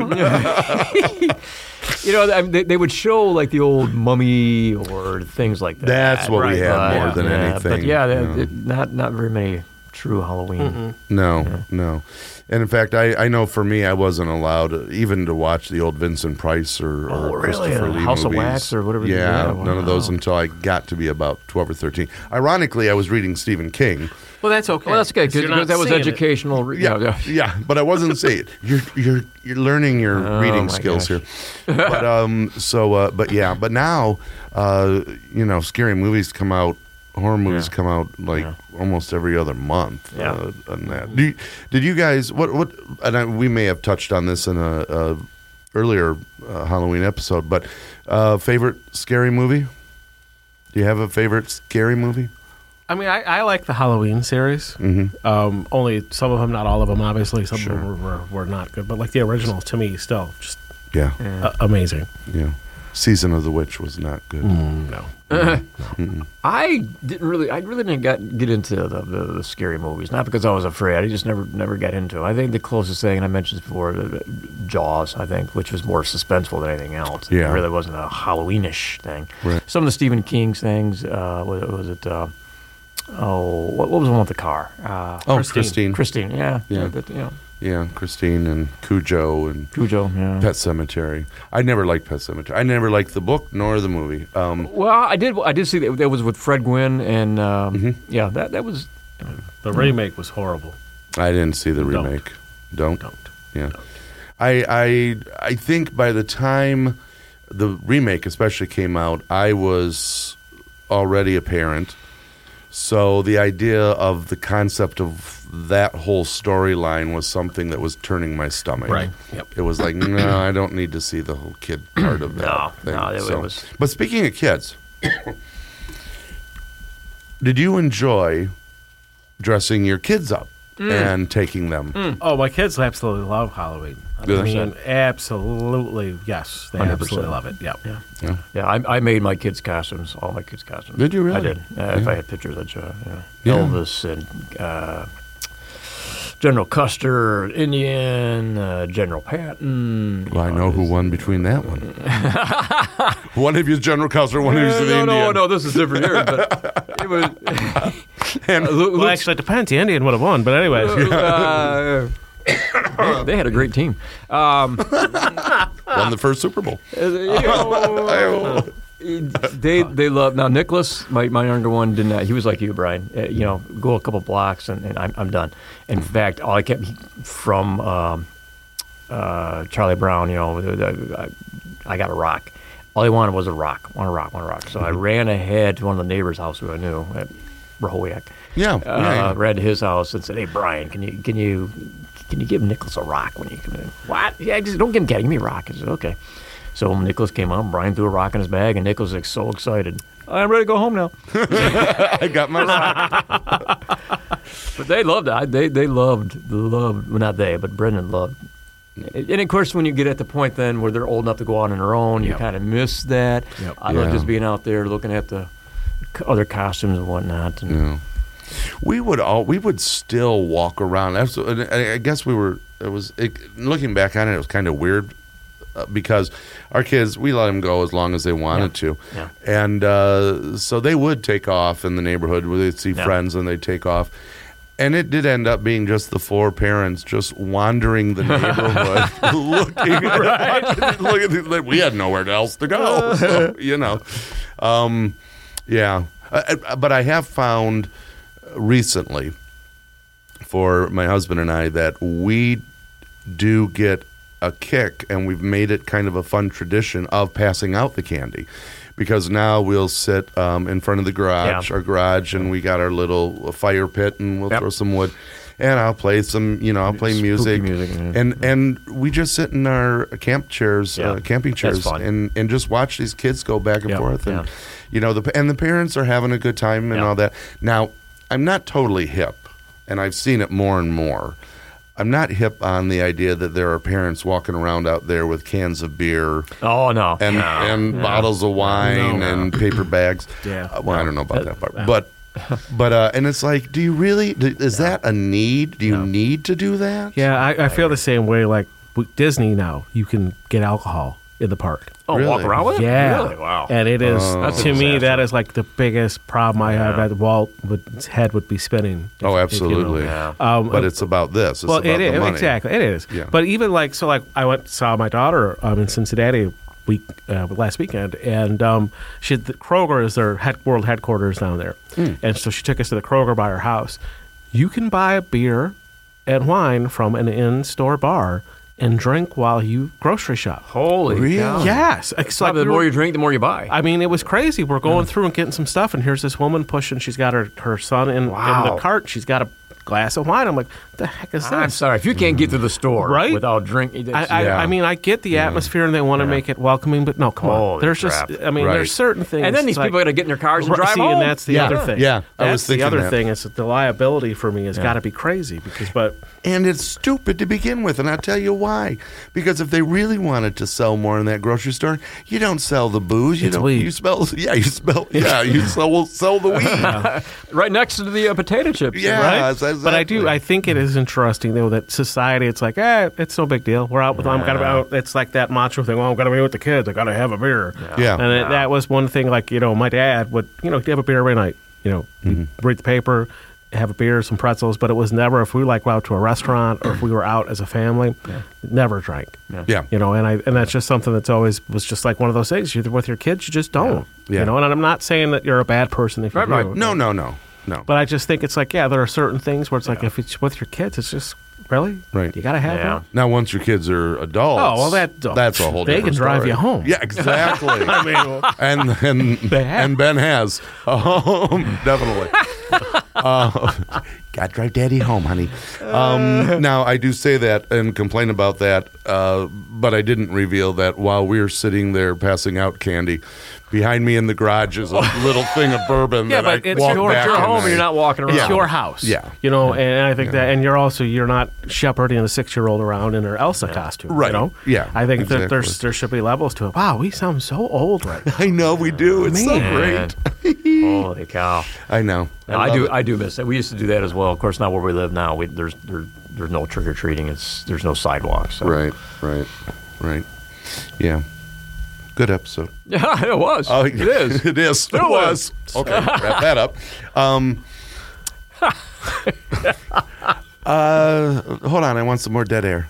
You know, I mean, they would show like the old Mummy or things like that. That's what we had But, more than anything. But yeah, not very many true Halloween. No. And in fact, I know for me, I wasn't allowed even to watch the old Vincent Price or really? Christopher Lee House of movies. Wax or whatever. Yeah, Wow. none of those until I got to be about 12 or 13. Ironically, I was reading Stephen King. Well, that's okay. Well, that's okay you're not because that was seeing it. educational. Yeah, but I wasn't saying you're learning your reading my skills gosh. here. But but now scary movies come out. Horror movies come out like almost every other month. Yeah. On that. Did you guys what? And we may have touched on this in a earlier Halloween episode, but favorite scary movie? Do you have a favorite scary movie? I mean, I like the Halloween series. Mm-hmm. Only some of them, not all of them, obviously. Some of them were not good. But like the original, to me, still just Yeah. amazing. Yeah. Season of the Witch was not good. No. I really didn't get into the scary movies. Not because I was afraid. I just never got into it. I think the closest thing, and I mentioned this before, Jaws, I think, which was more suspenseful than anything else. Yeah. It really wasn't a Halloweenish thing. Right. Some of the Stephen King things, was it what was the one with the car? Christine. Christine, yeah. Yeah. But, Yeah, Christine and Cujo and Cujo, yeah. Pet Sematary. I never liked Pet Sematary. I never liked the book nor the movie. Well, I did see that was with Fred Gwynn, and yeah, that was. The remake was horrible. I didn't see the Don't. remake. Don't. Yeah. Don't. I think by the time the remake especially came out, I was already a parent. So the idea of the concept of that whole storyline was something that was turning my stomach. Right. Yep. It was like, no, I don't need to see the whole kid part of that thing. No, it was. But speaking of kids, did you enjoy dressing your kids up and taking them? Oh, my kids absolutely love Halloween. Do I they? mean, absolutely, yes. They 100%. absolutely love it. Yep. Yeah, I made my kids' costumes, all my kids' costumes. Did you really? I did. If I had pictures, I'd show. Yeah. Elvis and General Custer, Indian, General Patton. Well, I know who won between that one. One of you is General Custer, one of you is the Indian. No, this is different here. But it was. And Well, actually, it depends. The Indian would have won, but anyways. They had a great team. won the first Super Bowl. They love now. Nicholas, my younger one, did not. He was like you, Brian. Go a couple blocks and I'm done. In fact, all I kept from Charlie Brown. I got a rock. All he wanted was a rock. Want a rock. So I ran ahead to one of the neighbors' house who I knew at Rahowiak. Yeah. Ran to his house and said, "Hey, Brian, can you give Nicholas a rock when you come in?" What? Yeah, just don't give him candy. Give me a rock. I said, "Okay." So when Nicholas came up, Brian threw a rock in his bag, and Nicholas was so excited. I'm ready to go home now. I got my rock. But they loved it. They loved. Well, not they, but Brendan loved. And of course, when you get at the point then where they're old enough to go out on their own, you kind of miss that. Yep. I love Yeah. just being out there looking at the other costumes and whatnot. And Yeah. We would still walk around. Absolutely. I guess looking back on it, it was kind of weird because our kids, we let them go as long as they wanted to. Yeah. And so they would take off in the neighborhood where they'd see friends and they'd take off. And it did end up being just the four parents just wandering the neighborhood, looking. We had nowhere else to go, so, yeah. But I have found recently, for my husband and I, that we do get a kick, and we've made it kind of a fun tradition of passing out the candy. Because now we'll sit in front of the garage, our garage, and we got our little fire pit, and we'll throw some wood, and I'll play I'll play music, and we just sit in our camping chairs, and just watch these kids go back and forth, and the parents are having a good time and all that. Now, I'm not totally hip and I've seen it more and more. I'm not hip on the idea that there are parents walking around out there with cans of beer Oh no. and bottles of wine and paper bags. Yeah. Well, I don't know about that part, but and it's like, do you really? Is that a need? Do you need to do that? Yeah, I feel the same way. Like with Disney now, you can get alcohol in the park. Oh, Really? walk around with it? Yeah. Really? Wow. And it is, That's a to me, disaster. that is like the biggest problem I have. That Walt's head would be spinning. Oh, if absolutely. Yeah. But it's about this. It's well, about it is the money. exactly. It is. Yeah. But even like so, like I saw my daughter in Cincinnati last weekend, and she had the Kroger is their world headquarters down there, and so she took us to the Kroger by her house. You can buy a beer and wine from an in-store bar and drink while you grocery shop. Holy Really? cow. Yes, it's like The we more were- you drink, the more you buy. I mean, it was crazy. We're going through and getting some stuff, and here's this woman pushing. She's got her son in Wow. the cart. She's got a glass of wine. I'm like, what the heck is this? I'm sorry. If you can't get to the store Right? without drinking, it's- I mean, I get the atmosphere and they want to make it welcoming, but no, come on. Holy There's crap. just, I mean, Right. there's certain things. and then these like- people got to get in their cars and Right, drive see, home. and that's the Yeah. other thing. Yeah, I that's was thinking the other that. thing is that the liability for me has got to be crazy but And it's stupid to begin with, and I'll tell you why. Because if they really wanted to sell more in that grocery store, you don't sell the booze. You It's don't. weed. You sell the weed. Right next to the potato chips. Yeah, right? exactly. But I think it is interesting though that society. It's like, it's no big deal. We're out with. I'm gonna. It's like that macho thing. Well, I'm gonna be with the kids. I gotta have a beer. Yeah. And that was one thing. Like my dad would have a beer every night. He'd read the paper, have a beer, some pretzels. But it was never if we went out to a restaurant or if we were out as a family. Never drank. Yeah. And that's just something that's always was just like one of those things. You're with your kids, you just don't. Yeah. And I'm not saying that you're a bad person if you do. Right. No. But I just think it's like, there are certain things where it's like, if it's with your kids, it's just, really? Right. You got to have Yeah. that? Now, once your kids are adults, Oh, well, that's a whole they different can drive story. you home. Yeah, exactly. I mean, and They have. and Ben has. Definitely. God, drive Daddy home, honey. Now, I do say that and complain about that, but I didn't reveal that while we were sitting there passing out candy, behind me in the garage is a little thing of bourbon. Yeah, that but I it's walk your- back You're and home I- and you're not walking around. it's your house. Yeah. And I think that, and you're not shepherding a 6-year-old around in her Elsa costume. Right. Yeah, I think that exactly. there should be levels to it. Wow, we sound so old right now. I know we do. It's so Man. great. Holy cow. I know. I love it. do miss it. We used to do that as well. Of course, not where we live now. There's no trick or treating. There's no sidewalks. So. Right. Yeah. Good episode. Yeah, it was. Oh, it is. It is. It was. Okay, wrap that up. Hold on. I want some more dead air.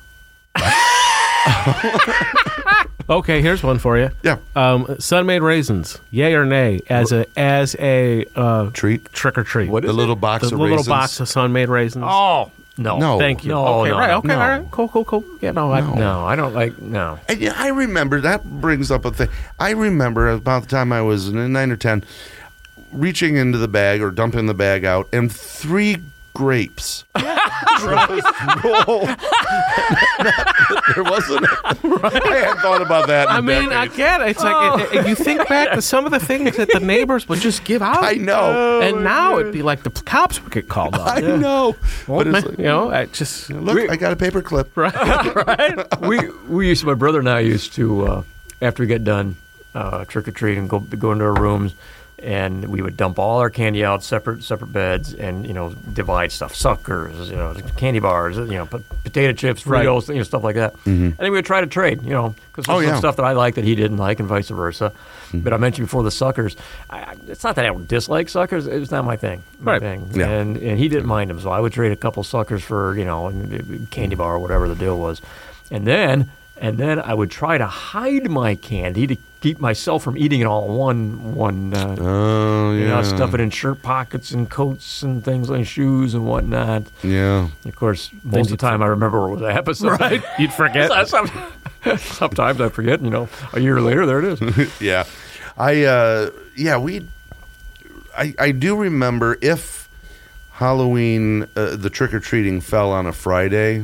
Okay, here's one for you. Yeah. Sun-made raisins, yay or nay, as a Treat. trick or treat. What The is little box the of little raisins. box of sun-made raisins? Oh no. No. Thank you. No, okay, no, right. no, Okay, no. all right. Cool. Yeah, no. No, I don't like. No. And, yeah, I remember that brings up a thing. I remember about the time I was 9 or 10, reaching into the bag or dumping the bag out, and 3 grapes. Roll. There wasn't. I hadn't thought about that. In I mean, I decades. get it. It's like if you think back to some of the things that the neighbors would just give out. I know. And now it'd be like the cops would get called on. I know. But it's like, I just look, I got a paper clip. right. we used to, my brother and I used to after we get done trick or treating, go into our rooms, and we would dump all our candy out separate beds, and divide stuff, suckers, candy bars, potato chips, Right. Fritos, stuff like that. And then we would try to trade, because there's Oh, yeah. some stuff that I like that he didn't like, and vice versa. But I mentioned before the suckers. It's not that I don't dislike suckers; it's not my thing. Right. Yeah. And he didn't mind them, so I would trade a couple suckers for candy bar or whatever the deal was, and then I would try to hide my candy to keep myself from eating it all in one. Oh, yeah. Stuff it in shirt pockets and coats and things like shoes and whatnot. Yeah. Of course, most of the time I remember what was the episode. Right. You'd forget. Sometimes I forget. A year later, there it is. Yeah. I do remember if Halloween, the trick-or-treating fell on a Friday,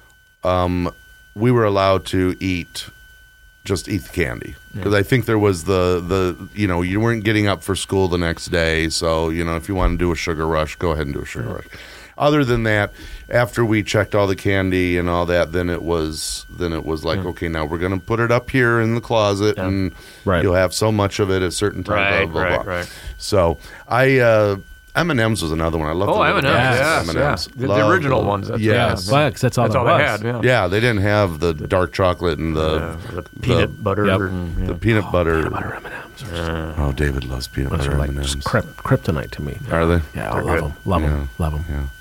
we were allowed to just eat the candy. Because I think there was you weren't getting up for school the next day. So, if you want to do a sugar rush, go ahead and do a sugar rush. other than that, after we checked all the candy and all that, then it was like, okay, now we're going to put it up here in the closet, and you'll have so much of it at certain times. Right. So M&M's was another one. I love M&M's. The original ones. Because that's all they had. Yeah, they didn't have the dark chocolate and the peanut butter. The peanut butter. Peanut butter M&M's. Oh, David loves peanut butter like M&M's. just kryptonite to me. Are they? Yeah, I love them. Love them. Yeah.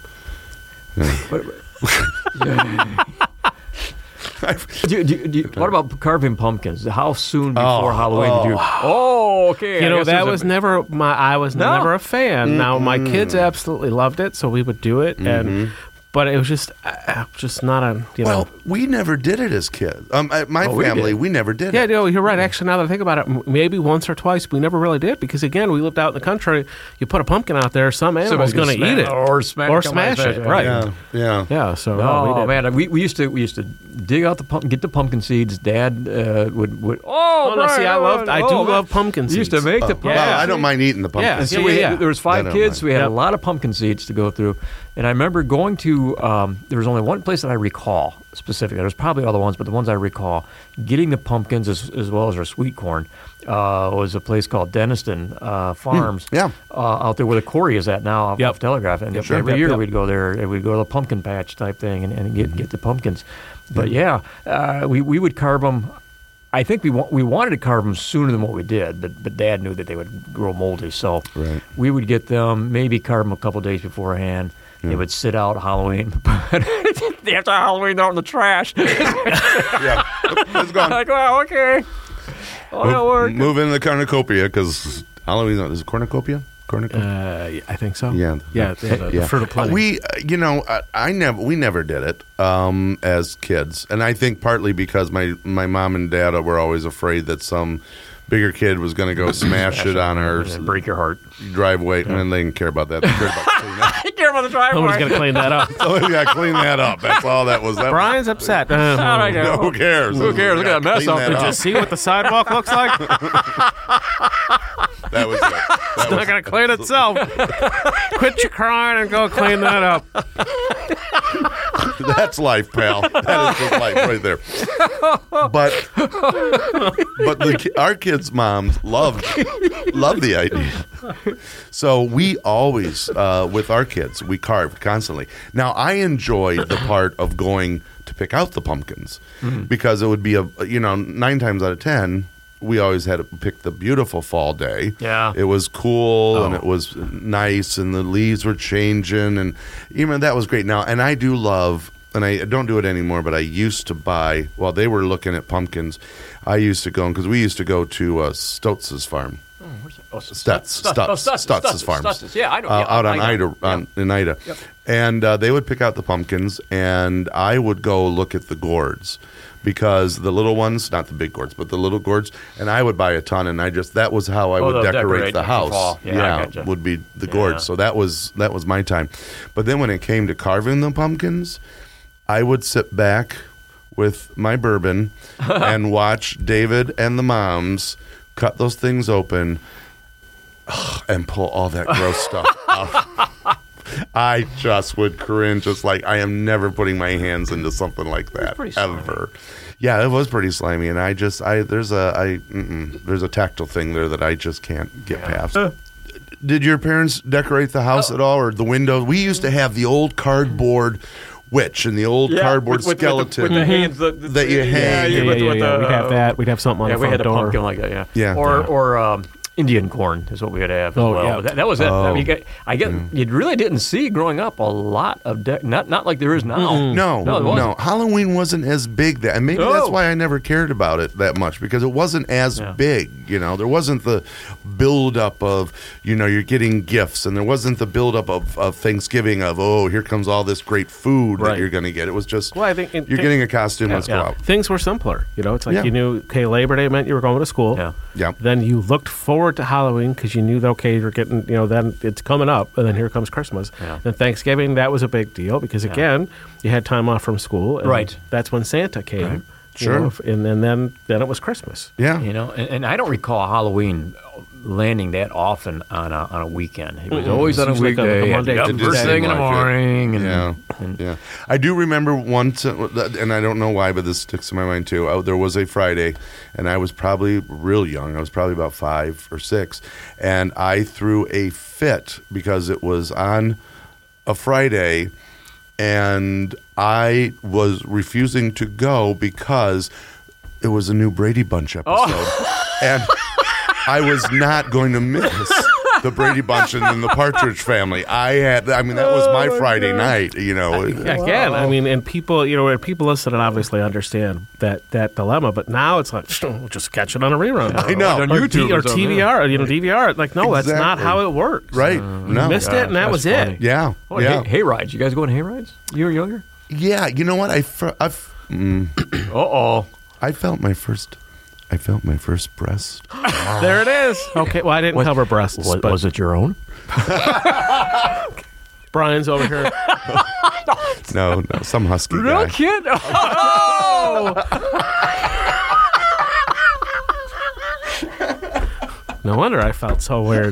What about carving pumpkins? How soon before Halloween did you? Oh, okay. You know, that was never I was never a fan. Now my kids absolutely loved it, so we would do it, but it was just not a Well, we never did it as kids. My family, we never did it. Yeah, no, you're right. Actually, now that I think about it, maybe once or twice we never really did because again, we lived out in the country. You put a pumpkin out there, some animal's going to eat it or smash it. Right? Yeah. So we used to dig out the pumpkin, get the pumpkin seeds. Dad would. I do love pumpkin seeds. We used to make the pumpkin. Well, I don't mind eating the pumpkin. There was 5 kids. So we had a lot of pumpkin seeds to go through. And I remember going to, there was only one place that I recall specifically. There's probably other ones, but the ones I recall, getting the pumpkins as well as our sweet corn was a place called Denniston Farms out there where the quarry is at now off Telegraph. And every year we'd go there and we'd go to the pumpkin patch type thing and get the pumpkins. But we would carve them. I think we wanted to carve them sooner than what we did, but Dad knew that they would grow moldy. So we would get them, maybe carve them a couple days beforehand. They would sit out Halloween, but after Halloween, they're out in the trash. It's gone. Like, well, okay. Move in the cornucopia because Halloween is it cornucopia? I think so. Yeah. The fruit of plenty. We never did it as kids, and I think partly because my mom and dad were always afraid that some bigger kid was going to go smash it on our break your heart driveway, and they didn't care about that. They cared about cleaning up. They care about the driveway. Someone's going to clean that up. Somebody's got to clean that up. That's all that was. Brian's upset. Who cares? Who cares? Look at that mess up. Did you see what the sidewalk looks like? That was it. It's not going to clean itself. Quit your crying and go clean that up. That's life, pal. That is just life right there. But our kids' moms loved the idea. So we always, with our kids, we carved constantly. Now, I enjoyed the part of going to pick out the pumpkins because it would be 9 times out of 10, we always had to pick the beautiful fall day. Yeah. It was cool and it was nice and the leaves were changing and that was great. Now, and I do love, and I don't do it anymore, but I used to buy, while they were looking at pumpkins, I used to go, because we used to go to Stotz's farm. Stutz's farm. Yeah, I know. Out on Ida, in Ida. Yep. And they would pick out the pumpkins, and I would go look at the gourds. Because the little ones, not the big gourds, but the little gourds, and I would buy a ton, and that was how I would decorate the house. Would be the gourds. So that was my time. But then when it came to carving the pumpkins, I would sit back with my bourbon and watch David and the moms cut those things open and pull all that gross stuff out. I just would cringe, just like I am never putting my hands into something like that ever. Yeah, it was pretty slimy, and there's a tactile thing there that I just can't get past. Did your parents decorate the house at all, or the windows? We used to have the old cardboard witch and the old cardboard skeleton with the hands that you hang. We'd have that. We'd have something on the front door. We had a pumpkin like that. Yeah. Or Indian corn is what we would have as well. Yeah. But that was it. I mean, you really didn't see growing up a lot of not like there is now. No. Halloween wasn't as big then, and maybe that's why I never cared about it that much because it wasn't as big. There wasn't the buildup of you're getting gifts, and there wasn't the buildup of Thanksgiving of here comes all this great food that you're going to get. It was just I think you're getting a costume. Let's go out. Things were simpler. It's like you knew Labor Day meant you were going to school. Yeah. Then you looked forward to Halloween because you knew that you're getting then it's coming up, and then here comes Christmas. And Thanksgiving, that was a big deal because again you had time off from school, and that's when Santa came. Sure. And then it was Christmas. Yeah. You know, and I don't recall Halloween landing that often on a weekend. It was always on a usually like a weekday. Monday, Up Tuesday. first thing in the Like it. morning. And, Yeah. I do remember once, and I don't know why, but this sticks to my mind too. There was a Friday, and I was probably real young. I was probably about 5 or 6, and I threw a fit because it was on a Friday, and I was refusing to go because it was a new Brady Bunch episode, and I was not going to miss the Brady Bunch and then the Partridge Family. That was my Friday night, you know. Again, I mean, and people, you know, people listen and obviously understand that dilemma, but now it's like, we'll just catch it on a rerun. I know. On Or, YouTube or or something, TVR, you know, DVR. Like, no, that's not Exactly. how it works. Right. You No. missed it, and that that's was funny. it. Yeah. Oh, yeah. hay rides. You guys go on hay rides? You were younger? Yeah. You know what? Uh-oh. I felt my first breast. There it is. Okay, well, I didn't cover breasts, but Was it your own? Brian's over here. No, some husky guy. kid? Oh! No wonder I felt so weird.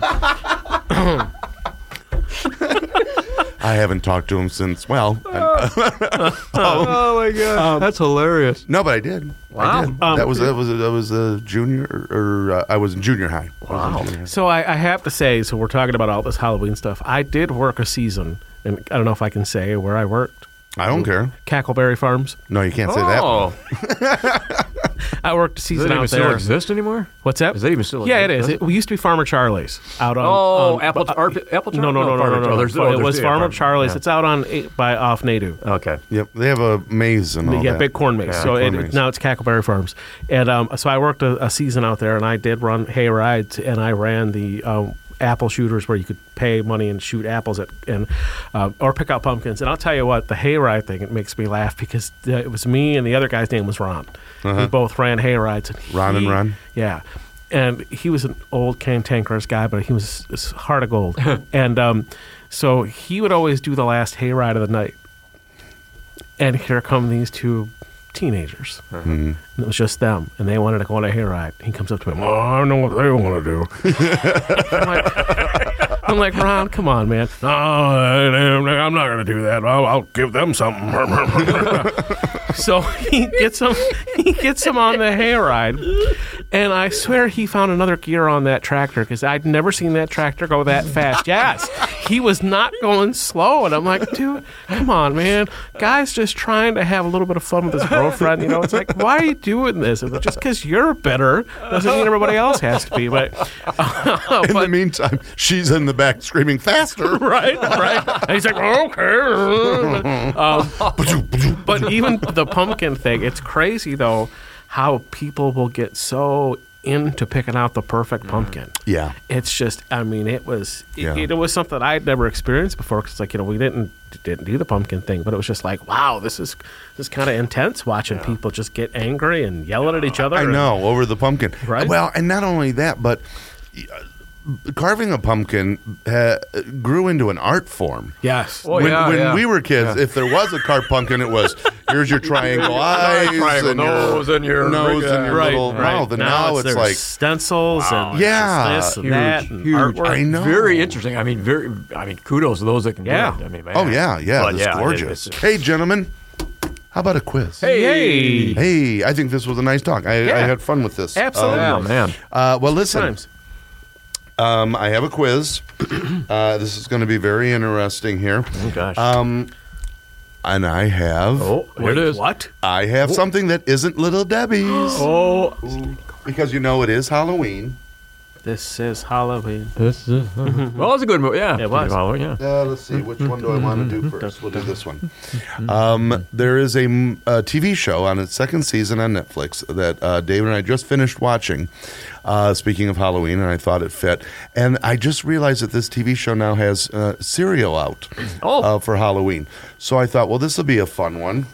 I haven't talked to him since. Well, Oh, my God. That's hilarious. no, but I did. Wow. I did. That was a junior, or I was in junior high. Wow. So I have to say, so we're talking about all this Halloween stuff. I did work a season, and I don't know if I can say where I worked. I don't care. Cackleberry Farms. No, you can't say that. Oh. I worked a Does season that even out still there. exist anymore? What's that? Does that even still Yeah, it exist? is. We used to be Farmer Charlie's out on. Oh, Apple Charlie? Charlie? No. It was Farmer Charlie's. Yeah. It's out on off Nadu. Okay. Yep, they have a maze and all Yeah, that. big corn maze. Yeah, So corn maze. now it's Cackleberry Farms, and so I worked a season out there, and I did run hay rides, and I ran the apple shooters where you could pay money and shoot apples or pick out pumpkins. And I'll tell you what, the hayride thing, it makes me laugh because it was me and the other guy's name was Ron. We both ran hayrides. Ron and Ron? Yeah. And he was an old cantankerous guy, but he was a heart of gold. And so he would always do the last hayride of the night. And here come these two teenagers. And it was just them, and they wanted to go on a hayride. He comes up to me, "Oh, I know what they want to do." I'm like, Ron, come on, man. No, I'm not going to do that. I'll give them something. So he gets him on the hayride, and I swear he found another gear on that tractor because I'd never seen that tractor go that fast. Yes, he was not going slow, and I'm like, dude, come on, man. Guy's just trying to have a little bit of fun with his girlfriend. You know, it's like, why are you doing this? And just because you're better doesn't mean everybody else has to be. But In the meantime, she's in the back screaming faster. right. And he's like, okay. But even the pumpkin thing, it's crazy though how people will get so into picking out the perfect pumpkin. Yeah. It's just, I mean, it was Yeah. it was something I'd never experienced before because, like, you know, we didn't do the pumpkin thing, but it was just like, wow, this is kind of intense watching people just get angry and yelling at each other. I know, over the pumpkin. Right. Well, and not only that, but carving a pumpkin grew into an art form. Yes. Oh, when we were kids, if there was a carved pumpkin, it was here's your triangle eyes triangle and nose and your nose and your Right, little right. mouth. And now it's there's like stencils and Yeah. just this and that and Huge. artwork. I know. Very interesting. I mean, kudos to those that can Yeah. do it. I mean, oh yeah, But it's gorgeous. Hey, gentlemen, how about a quiz? Hey. Hey, I think this was a nice talk. I had fun with this. Absolutely. Yeah, man. Well, listen. Times. I have a quiz. This is going to be very interesting here. Oh, gosh. And I have Here it is. What? I have something that isn't Little Debbie's Oh, because you know it is Halloween. This is Halloween. this is. Well, it's a good movie. Yeah, It was. Yeah. Let's see, which one do I want to do first? We'll do this one. There is a TV show on its second season on Netflix that David and I just finished watching, speaking of Halloween, and I thought it fit. And I just realized that this TV show now has cereal out for Halloween. So I thought, well, this will be a fun one.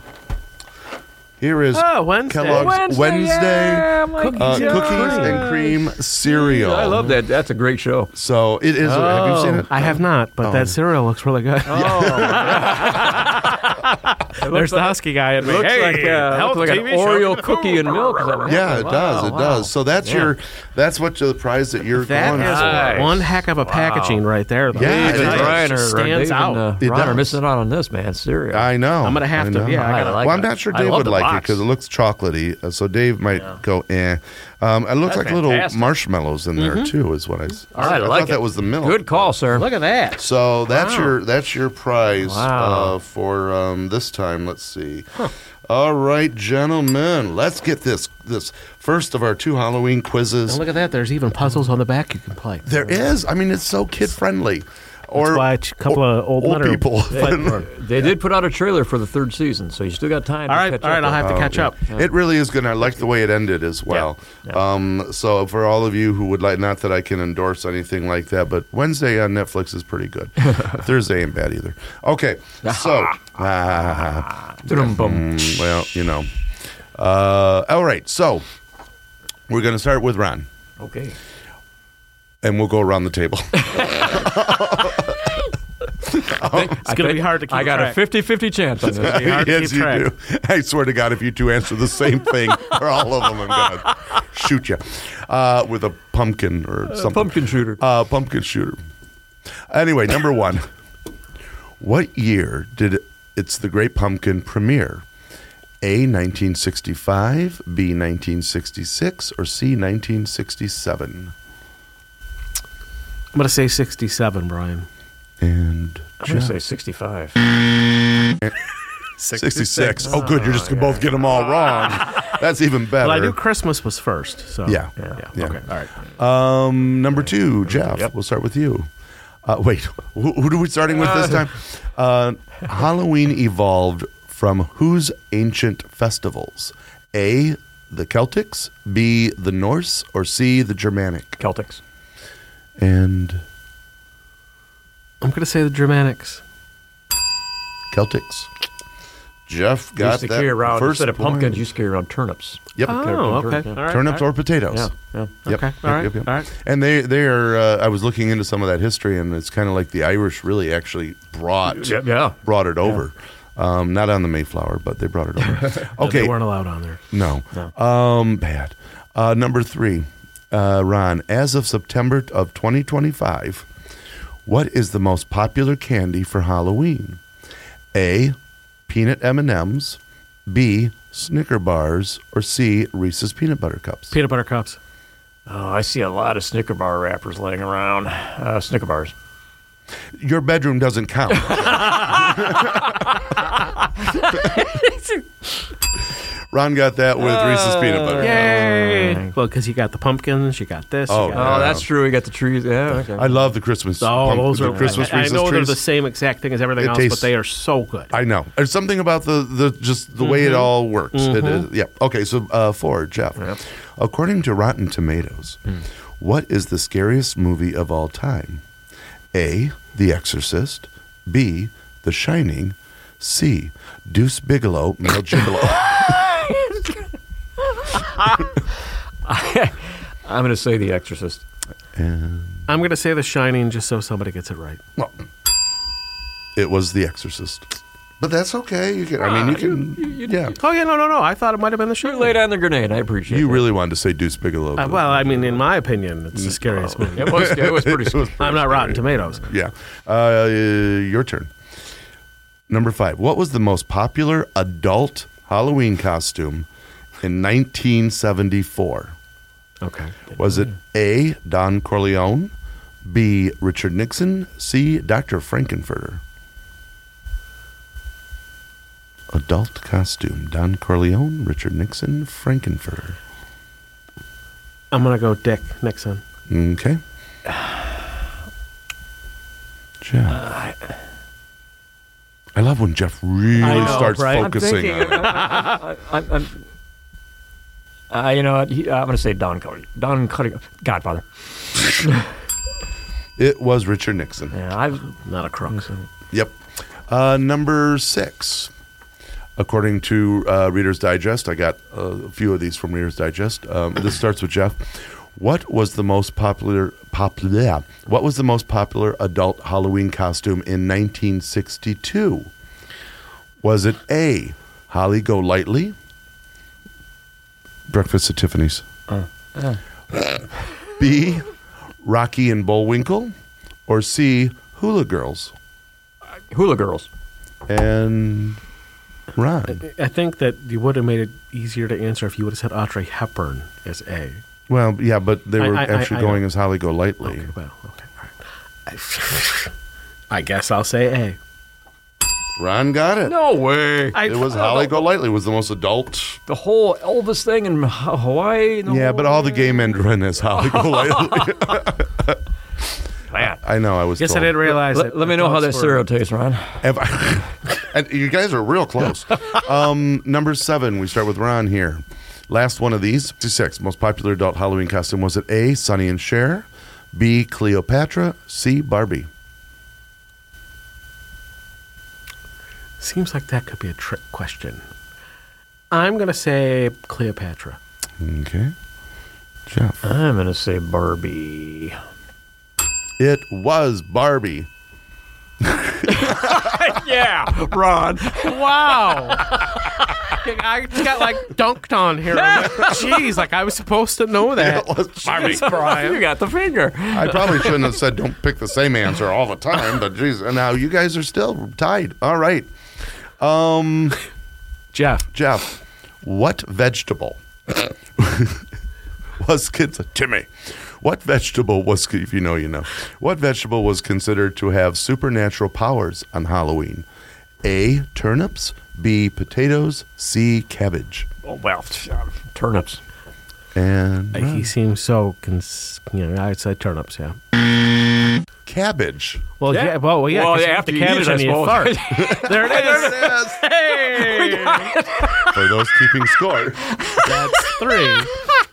Here is Wednesday. Kellogg's Wednesday cookies and cream cereal. I love that. That's a great show. So it is. Have you seen it? I have not, but that cereal looks really good. Oh, There's the husky guy in me. Looks Hey, like, health looks like an TV show. Oreo cookie and milk. Yeah, it does. It Wow. does. So that's that's what the prize that you're That going is for. Nice. one heck of a packaging right there. though. Yeah, Dave it and is. Ryan Just stands out. It Ryan are does. missing out on this, man. Serious. I know. I'm gonna have I to. know. Yeah, I gotta like Well, I'm it. not sure I Dave love would the like it box. because it looks chocolatey. So Dave might go, eh. It looks That's like little fantastic. marshmallows in there too. Is what I I like thought it. that was the milk. Good call, sir. Look at that. So that's your prize Wow. for this time. Let's see. All right, gentlemen, let's get this first of our 2 Halloween quizzes. And look at that. There's even puzzles on the back you can play. There is. I mean, it's so kid friendly. That's why a couple of old men are- people. They did put out a trailer for the 3rd season, so you still got time. All to right, catch all right. up I'll have to catch up. It really is good. I like the way it ended as well. Yeah. So for all of you who would like, not that I can endorse anything like that, but Wednesday on Netflix is pretty good. Thursday ain't bad either. Okay, so Dum-bum. well, you know. All right, so we're going to start with Ron, Okay. and we'll go around the table. It's going to be hard to keep I got track. a 50-50 chance on this. It'll be hard to Yes, keep you track. do. I swear to God, if you two answer the same thing for all of them, I'm going to shoot you with a pumpkin or something. Pumpkin shooter. Pumpkin shooter. Anyway, number 1. What year did It's the Great Pumpkin premiere? A, 1965, B, 1966, or C, 1967? I'm going to say 67, Brian. And I'm going to Jeff? say 65. 66. Oh, good. You're just going to both get them all wrong. That's even better. Well, I knew Christmas was first. So Yeah. yeah. Okay. All right. Number 2, Jeff. Yep. We'll start with you. Wait, who are we starting with this time? Halloween evolved from whose ancient festivals? A, the Celtics, B, the Norse, or C, the Germanic? Celtics. And I'm going to say the Germanics. Celtics. Jeff You got used to that carry around, first instead of point. pumpkins, you used to carry around turnips. Yep. Oh, okay. All right. Turnips all or right. potatoes. Yeah, yeah. Yep. Okay. Yep, All right. yep, yep. All right. And they are. I was looking into some of that history, and it's kind of like the Irish really actually brought it over. Not on the Mayflower, but they brought it over. No, Okay. they weren't allowed on there. No. Bad. Number 3, Ron. As of September of 2025, what is the most popular candy for Halloween? A, peanut M&Ms, B, Snicker bars, or C, Reese's peanut butter cups? Peanut butter cups. Oh, I see a lot of Snicker bar wrappers laying around. Snicker bars. Your bedroom doesn't count. Ron got that with Reese's peanut butter. Yay! Well, because you got the pumpkins, you got this. Oh, you got Oh, that's true. We got the trees. Yeah, okay. I love the Christmas. those the are Christmas I Reese's know they're trees. the same exact thing as everything It else, tastes- but they are so good. I know. There's something about the just the way it all works. It is, yeah. Okay, so 4, Jeff. Yep. According to Rotten Tomatoes, what is the scariest movie of all time? A, The Exorcist, B, The Shining, C, Deuce Bigelow, Male Gigolo. I'm going to say The Exorcist. And, I'm going to say The Shining just so somebody gets it right. well, it was The Exorcist. But that's okay. You can. I mean, you can. Yeah. Oh, yeah, no. I thought it might have been The You Shining. laid on the grenade. I appreciate You that. really wanted to say Deuce Bigelow. but- Well, I mean, in my opinion, it's the scariest movie. It was pretty It was scary. I'm not Rotten Tomatoes. Yeah. Your turn. Number 5. What was the most popular adult Halloween costume in 1974? Okay. Was it A, Don Corleone, B, Richard Nixon, C, Dr. Frankenfurter? Adult costume, Don Corleone, Richard Nixon, Frankenfurter. I'm going to go Dick Nixon. Okay. Jeff. I love when Jeff really I know, starts right? focusing on it. You know what? I'm going to say Don Cody. Don Cody. Godfather. It was Richard Nixon. Yeah, Not a crook. Yep. Number 6. According to Reader's Digest, I got a few of these from Reader's Digest. This starts with Jeff. What was the most popular What was the most popular adult Halloween costume in 1962? Was it A, Holly Golightly? Breakfast at Tiffany's. B, Rocky and Bullwinkle? Or C, Hula Girls? Hula Girls. And Ron. I think that you would have made it easier to answer if you would have said Audrey Hepburn as A. Well, yeah, but they were I actually going as Holly Golightly. Okay, well, okay, all right. I guess I'll say A. Ron got it. No way. It was Holly Golightly was the most adult. The whole Elvis thing in Hawaii. Yeah, but all the gay men run as Holly Golightly. Man. I know. I was. Guess told. I didn't realize it. Let me know how that Adults cereal tastes, Ron. And you guys are real close. Number 7. We start with Ron here. Last one of these. 66. Most popular adult Halloween costume. Was it A, Sonny and Cher? B, Cleopatra? C, Barbie? Seems like that could be a trick question. I'm going to say Cleopatra. Okay. Jeff. I'm going to say Barbie. It was Barbie. Yeah, Ron. Wow. I just got like dunked on here. Jeez, like I was supposed to know that. It was Barbie. Jeez, Brian. You got the finger. I probably shouldn't have said don't pick the same answer all the time, but geez, and now you guys are still tied. All right. Jeff, what vegetable was Timmy? What vegetable was, if you know, you know. What vegetable was considered to have supernatural powers on Halloween? A, turnips, B, potatoes, C, cabbage. Oh, well, turnips. And He seems so, I'd say turnips, yeah. cabbage. Well, Yeah. yeah, well, yeah. Well, 'cause after the you cabbage eat it, I and you suppose. fart. There it is. Hey, For those keeping score. that's 3.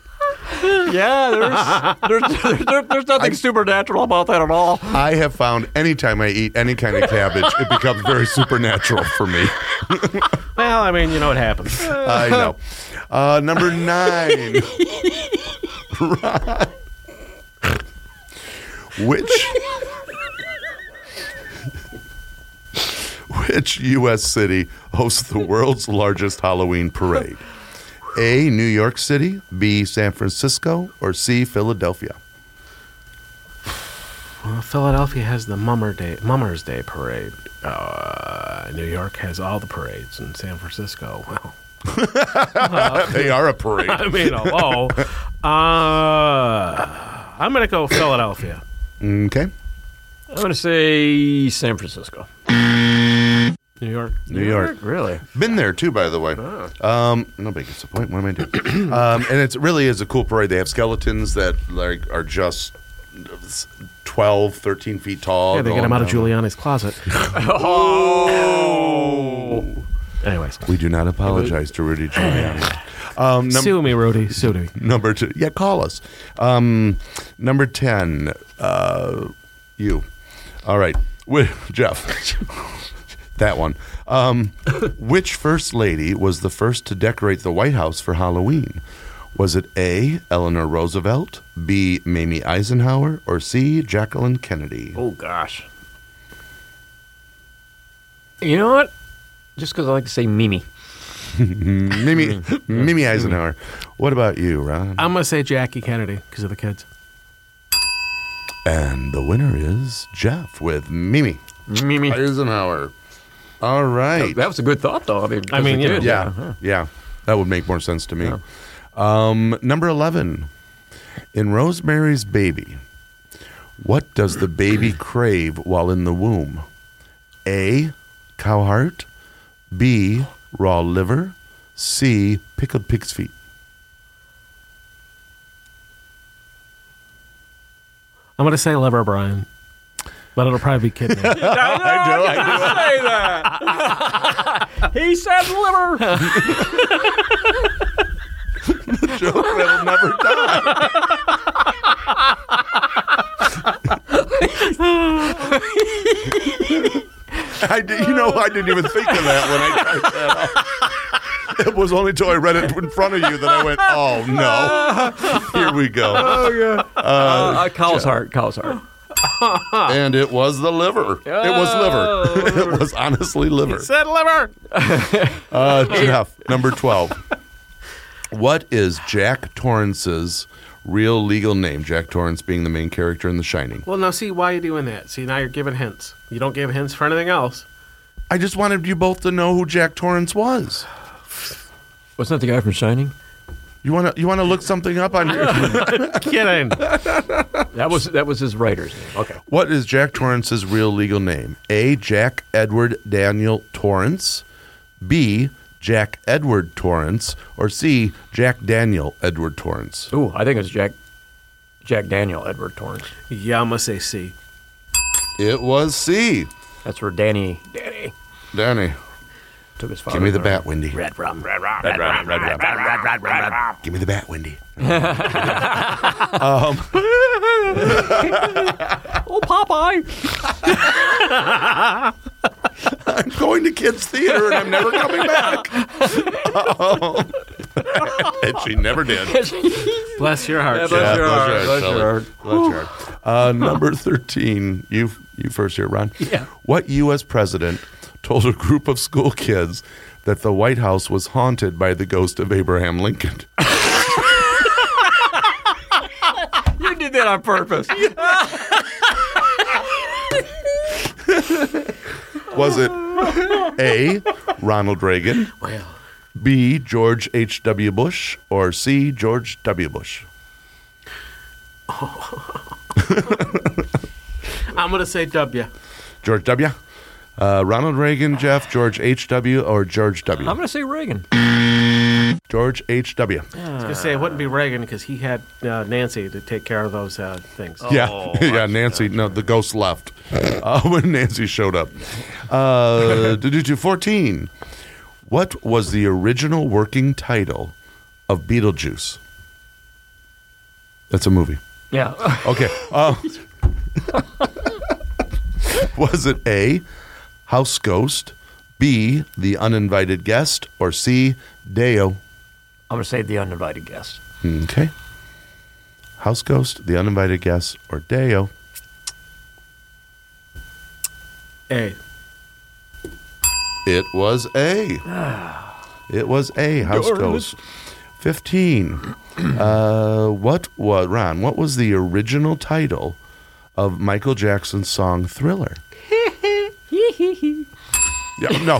Yeah, there's nothing supernatural about that at all. I have found anytime I eat any kind of cabbage, it becomes very supernatural for me. Well, I mean, you know what happens. I know. Number 9. Ron. Which U.S. city hosts the world's largest Halloween parade? A, New York City, B, San Francisco, or C, Philadelphia? Well, Philadelphia has the Mummers Day parade. New York has all the parades, and San Francisco, well, They are a parade. I mean, hello. I'm going to go Philadelphia. Okay. I'm going to say San Francisco. New York. New York. Really? Been there too, by the way. Nobody gets the point. What am I doing? And it really is a cool parade. They have skeletons that are just 12, 13 feet tall. Yeah, they get them out of Giuliani's closet. Oh. Anyways. We do not apologize to Rudy Giuliani. Sue me, Rudy. Sue me. Number 2. Yeah, call us. Number 10. You. All right. Jeff. That one. Which first lady was the first to decorate the White House for Halloween? Was it A, Eleanor Roosevelt, B, Mamie Eisenhower, or C, Jacqueline Kennedy? Oh, gosh. You know what? Just because I like to say Mimi. Mamie Eisenhower. What about you, Ron? I'm going to say Jackie Kennedy because of the kids. And the winner is Jeff with Mimi Mimi. Eisenhower. All right. That was a good thought, though. I mean, you know. Yeah. That would make more sense to me. Number 11. In Rosemary's Baby, what does the baby crave while in the womb? A, cow heart, B, raw liver, C, pickled pig's feet. I'm going to say liver, Brian. But it'll probably be kidney. I say that. He said liver. Joke that'll never die. I didn't even think of that when I typed that up. It was only until I read it in front of you that I went, oh, no. Here we go. Cow's heart. And it was the liver. It was liver. It was honestly liver. Said liver. Jeff, number 12. What is Jack Torrance's real legal name? Jack Torrance being the main character in The Shining. Well, now, see, why are you doing that? See, now you're giving hints. You don't give hints for anything else. I just wanted you both to know who Jack Torrance was. Wasn't that the guy from Shining? You want to look something up on your... Kidding. That was his writer's name. Okay. What is Jack Torrance's real legal name? A, Jack Edward Daniel Torrance. B, Jack Edward Torrance. Or C, Jack Daniel Edward Torrance. Ooh, I think it's Jack Daniel Edward Torrance. Yeah, I'm going to say C. It was C. That's where Danny Danny. took his father. Give me the bat, Wendy. Red rum. Give me the bat, Wendy. Oh, Popeye. I'm going to kids' theater and I'm never coming back. And she never did. Bless your heart. Yeah, Jeff. bless your heart. Bless Bless your heart. your heart. Number 13. You first here, Ron. Yeah. What U.S. president told a group of school kids that the White House was haunted by the ghost of Abraham Lincoln? You did that on purpose. Was it A, Ronald Reagan, Well, B, George H.W. Bush, or C, George W. Bush? I'm going to say W. George W. Ronald Reagan, Jeff, George H.W., or George W.? I'm going to say Reagan. George H.W. I was going to say it wouldn't be Reagan because he had Nancy to take care of those things. Yeah, yeah. Nancy, no, the ghost left when Nancy showed up. 14. What was the original working title of Beetlejuice? That's a movie. Yeah. Okay. Was it A, House Ghost, B, The Uninvited Guest, or C, Deo? I'm going to say the uninvited guest. Okay. House Ghost, The Uninvited Guest, or Deo? A. It was A. It was A, House Ghost. 15. What was the original title of Michael Jackson's song Thriller? Yeah, no.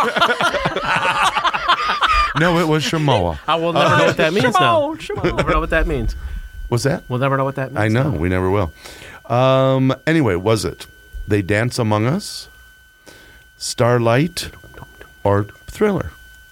No, it was Shamoa. I will never know what that means now. Shimo. We'll never know what that means. Was that? We'll never know what that means. I know. now. We never will. Anyway, was it They Dance Among Us, Starlight, or Thriller?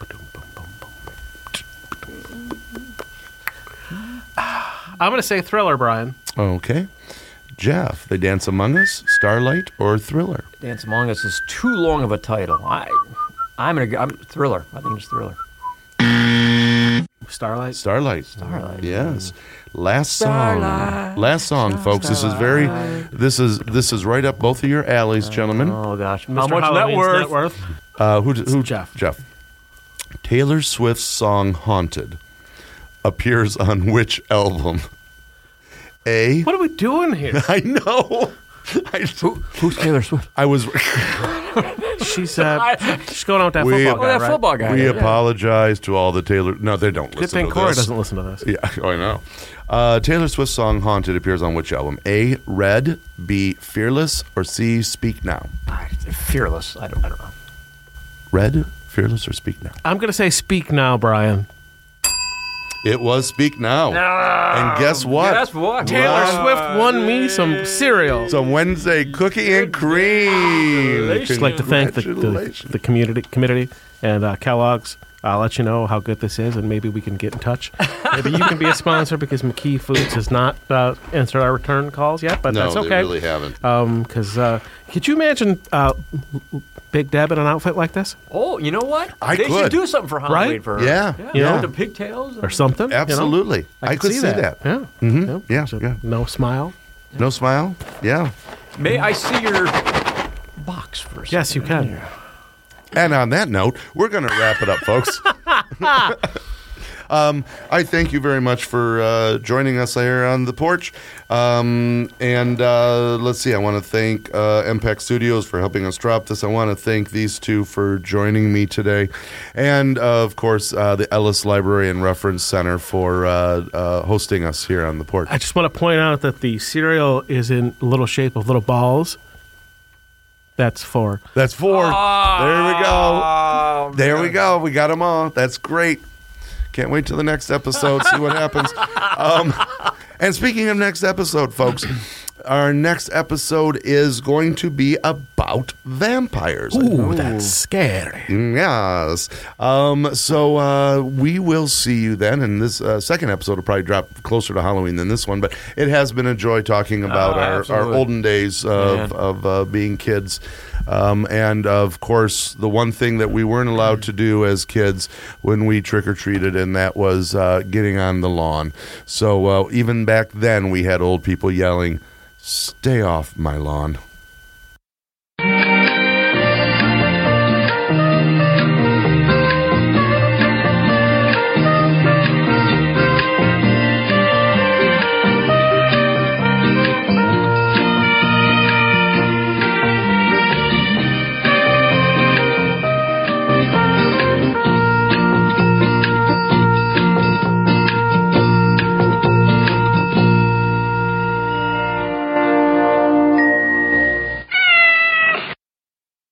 I'm going to say Thriller, Brian. Okay. Jeff, They Dance Among Us, Starlight, or Thriller? Dance Among Us is too long of a title. I'm Thriller. I think it's Thriller. Starlight. Starlight. Starlight. Yes. Last song. Starlight. Last song, folks. This is right up both of your alleys, gentlemen. Oh gosh, Mr. how much net Halloween's worth? Who? Jeff. Jeff. Taylor Swift's song "Haunted" appears on which album? A. What are we doing here? I know. Who's Taylor Swift? I was. She's going out with that We- football Oh, guy, that right? football guy. We yeah. apologize to all the Taylor. No, they don't Good listen thing to Corey this. doesn't listen to this. Yeah, I know. Taylor Swift's song "Haunted" appears on which album? A. Red, B. Fearless, or C. Speak Now? Fearless. I don't know. Red, Fearless, or Speak Now? I'm going to say Speak Now, Brian. It was Speak Now. And guess what? Guess what? Taylor Swift won me some cereal. Some Wednesday cookie and cream. I'd like to thank the community and Kellogg's. I'll let you know how good this is, and maybe we can get in touch. Maybe you can be a sponsor because McKee Foods has not answered our return calls yet, but No, that's okay. they really haven't. Because could you imagine Big Deb in an outfit like this Oh, you know what? I they could. should do something for Halloween Right? for her. Yeah. You know? With the pigtails. or something? you know? Absolutely. I could see that. Yeah. Mhm. Yeah, So yeah. No smile. No smile? Yeah. May I see your box first? Yes, you can. And on that note, we're going to wrap it up, folks. I thank you very much for joining us here on the porch. And let's see, I want to thank MPAC Studios for helping us drop this. I want to thank these two for joining me today. And, of course, the Ellis Library and Reference Center for hosting us here on the porch. I just want to point out that the cereal is in a little shape of little balls. That's 4. That's 4. There we go. There we go. We got them all. That's great. Can't wait till the next episode, see what happens. And speaking of next episode, folks, our next episode is going to be about vampires. Ooh, that's scary. Yes. So we will see you then. And this second episode will probably drop closer to Halloween than this one. But it has been a joy talking about our olden days of being kids. And, of course, the one thing that we weren't allowed to do as kids when we trick-or-treated, and that was getting on the lawn. So even back then, we had old people yelling, "Stay off my lawn."